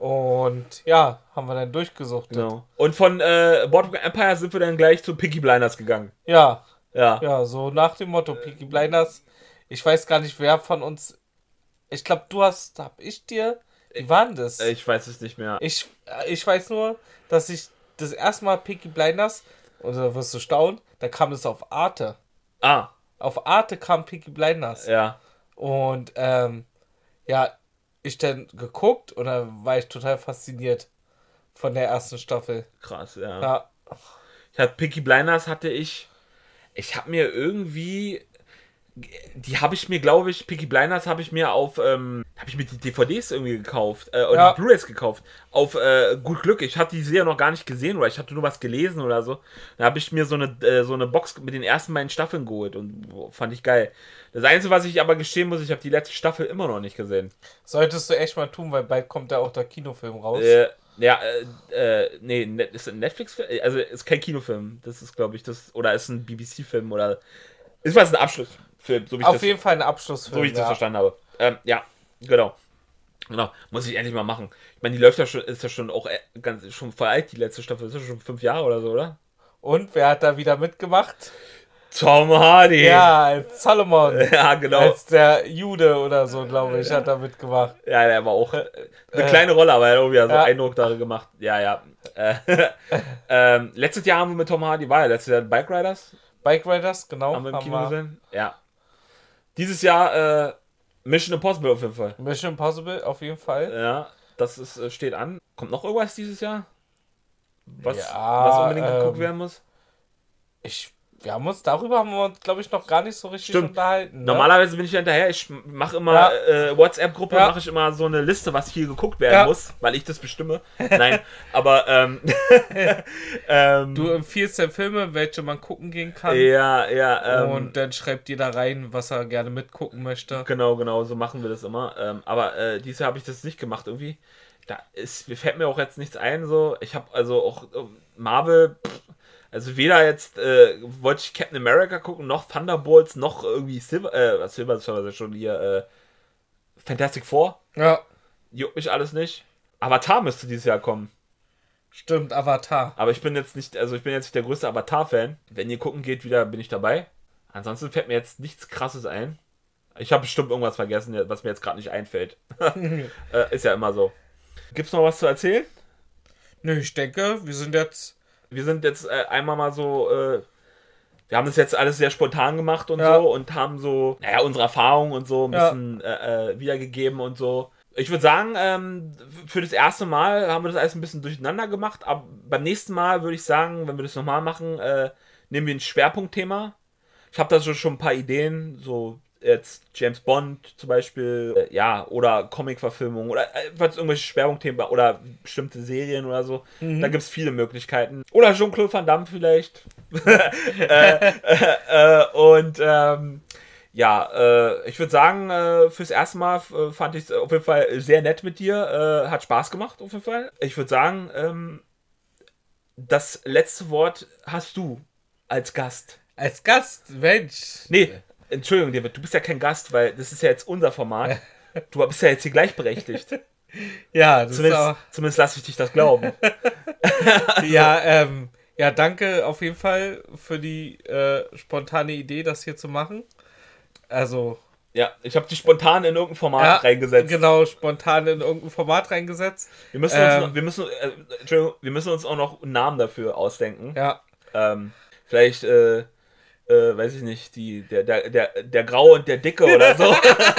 Und ja, haben wir dann durchgesuchtet. Genau. Und von äh, Boardwalk Empire sind wir dann gleich zu Peaky Blinders gegangen. Ja, Ja. ja, so nach dem Motto Peaky Blinders. Ich weiß gar nicht, wer von uns. Ich glaube, du hast, hab ich dir. Wie war denn das? Ich weiß es nicht mehr. Ich, ich weiß nur, dass ich das erste Mal Peaky Blinders, und da wirst du staunen, da kam das auf Arte. Ah. Auf Arte kam Peaky Blinders. Ja. Und ähm, ja, ich dann geguckt und da war ich total fasziniert von der ersten Staffel. Krass, ja. Ja. Ich hatte Peaky Blinders hatte ich. Ich habe mir irgendwie. Die habe ich mir, glaube ich, Peaky Blinders habe ich mir auf, ähm, habe ich mir die D V Ds irgendwie gekauft, äh, oder Ja. die Blu-rays gekauft, auf äh, gut Glück. Ich hatte die Serie noch gar nicht gesehen oder ich hatte nur was gelesen oder so. Da habe ich mir so eine, äh, so eine Box mit den ersten beiden Staffeln geholt und boah, fand ich geil. Das Einzige, was ich aber gestehen muss, ich habe die letzte Staffel immer noch nicht gesehen. Solltest du echt mal tun, weil bald kommt ja auch der Kinofilm raus. Äh, ja, äh, äh, nee, Net- ist ein Netflix-Film, also ist kein Kinofilm, das ist, glaube ich, das, oder ist ein B B C-Film oder, ist was ein Abschlussfilm, so wie ich Auf das... jeden Fall ein Abschlussfilm. So wie ich das ja. verstanden habe. Ähm, ja, genau. Genau, muss ich endlich mal machen. Ich meine, die läuft ja schon, ist ja schon auch äh, ganz schon voll alt, die letzte Staffel. Ist ja schon fünf Jahre oder so, oder? Und wer hat da wieder mitgemacht? Tom Hardy. Ja, als Salomon. Ja, genau. Als der Jude oder so, glaube ich, hat da mitgemacht. Ja, der war auch äh, eine kleine Rolle, aber er hat irgendwie so ja. Eindruck darin gemacht. Ja, ja. Äh, ähm, letztes Jahr haben wir mit Tom Hardy, war ja letztes Jahr Bike Riders. Bike Riders, genau. Haben wir im haben Kino wir. gesehen. Ja. Dieses Jahr äh, Mission Impossible auf jeden Fall. Mission Impossible, auf jeden Fall. Ja, das ist, äh, steht an. Kommt noch irgendwas dieses Jahr? Was, Ja, was unbedingt ähm, geguckt werden muss? Ich, wir haben uns, darüber haben wir uns, glaube ich, noch gar nicht so richtig Stimmt. unterhalten. Ne? Normalerweise bin ich ja hinterher, ich mache immer Ja. äh, WhatsApp-Gruppe, Ja. mache ich immer so eine Liste, was hier geguckt werden Ja. muss, weil ich das bestimme. Nein, aber ähm, ähm, Du empfiehlst ja Filme, welche man gucken gehen kann. ja, ja, ähm, Und dann schreibt jeder rein, was er gerne mitgucken möchte. genau, genau, so machen wir das immer. Ähm, aber äh, dieses Jahr habe ich das nicht gemacht irgendwie. Da ist, mir fällt mir auch jetzt nichts ein, so. Ich habe also auch äh, Marvel, pff, also weder jetzt äh, wollte ich Captain America gucken, noch Thunderbolts, noch irgendwie Silver, äh, was Silver ist schon- schon hier, äh, Fantastic Four. Ja, Juckt mich alles nicht. Avatar müsste dieses Jahr kommen. stimmt, Avatar. Aber ich bin jetzt nicht, also ich bin jetzt nicht der größte Avatar-Fan. Wenn ihr gucken geht, wieder bin ich dabei. Ansonsten fällt mir jetzt nichts Krasses ein. Ich habe bestimmt irgendwas vergessen, was mir jetzt gerade nicht einfällt. äh, ist ja immer so. Gibt's noch was zu erzählen? Nö, ich denke, wir sind jetzt. Wir sind jetzt äh, einmal mal so, äh, wir haben das jetzt alles sehr spontan gemacht und Ja. so und haben so, naja, unsere Erfahrungen und so ein Ja. bisschen äh, äh, wiedergegeben und so. Ich würde sagen, ähm, für das erste Mal haben wir das alles ein bisschen durcheinander gemacht, aber beim nächsten Mal würde ich sagen, wenn wir das nochmal machen, äh, nehmen wir ein Schwerpunktthema. Ich habe da so schon ein paar Ideen, so jetzt James Bond zum Beispiel, äh, ja, oder Comic-Verfilmung oder einfach irgendwelche Schwerpunktthemen oder bestimmte Serien oder so. Da gibt es viele Möglichkeiten. Oder Jean-Claude Van Damme vielleicht. äh, äh, äh, und ähm, ja, äh, ich würde sagen, äh, fürs erste Mal äh, fand ich es auf jeden Fall sehr nett mit dir. Äh, hat Spaß gemacht auf jeden Fall. Ich würde sagen, ähm, das letzte Wort hast du als Gast. Als Gast, Mensch. Nee, Entschuldigung, David, du bist ja kein Gast, weil das ist ja jetzt unser Format. Du bist ja jetzt hier gleichberechtigt. Ja, das Zumindest, ist auch, zumindest lasse ich dich das glauben. ja, ähm, ja, danke auf jeden Fall für die äh, spontane Idee, das hier zu machen. Also, Ja, ich habe dich spontan in irgendein Format ja, reingesetzt. genau, spontan in irgendein Format reingesetzt. Wir müssen uns, Ähm, noch, wir müssen, äh, Entschuldigung, wir müssen uns auch noch einen Namen dafür ausdenken. Ja, Ähm, vielleicht, äh, äh, weiß ich nicht, die, der, der, der, der Graue und der Dicke oder so.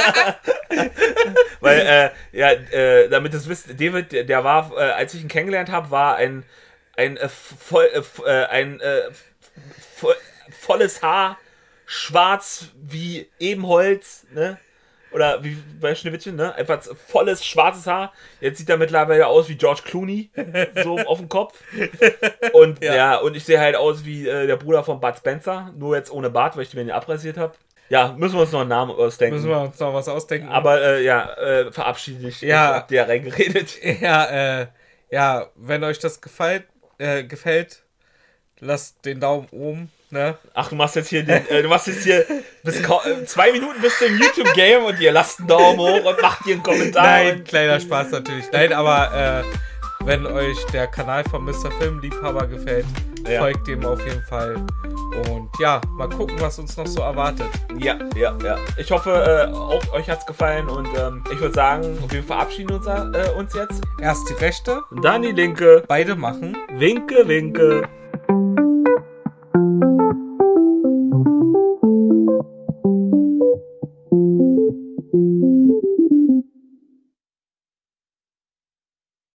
Weil, äh, ja, äh, damit es wisst, David, der, der war, äh, als ich ihn kennengelernt habe, war ein, ein, äh, voll, äh, f- äh, ein äh, voll, volles Haar, schwarz wie Ebenholz, ne? Oder wie bei Schneewittchen, ne? Einfach volles schwarzes Haar. Jetzt sieht er mittlerweile aus wie George Clooney, so auf dem Kopf. Und ja, Ja. und ich sehe halt aus wie äh, der Bruder von Bud Spencer, nur jetzt ohne Bart, weil ich mir den abrasiert habe. Ja, müssen wir uns noch einen Namen ausdenken. müssen wir uns noch was ausdenken. Aber äh, ja, äh, verabschiede dich. Ja. Ich hab dir ja reingeredet. Ja, äh, ja, wenn euch das gefällt, äh, gefällt, lasst den Daumen oben, ne? Ach, du machst jetzt hier den, äh, du machst jetzt hier bis äh, zwei Minuten bis zum YouTube-Game und ihr lasst einen Daumen hoch und macht hier einen Kommentar. Nein, kleiner Spaß natürlich. Nein, aber äh, wenn euch der Kanal von Mister Filmliebhaber gefällt, ja. folgt dem auf jeden Fall. Und ja, mal gucken, was uns noch so erwartet. Ja, ja, ja. Ich hoffe, äh, auch euch hat's gefallen und ähm, ich würde sagen, wir verabschieden uns, äh, uns jetzt. Erst die rechte, dann die linke. Beide machen. Winke, winke. Thank you.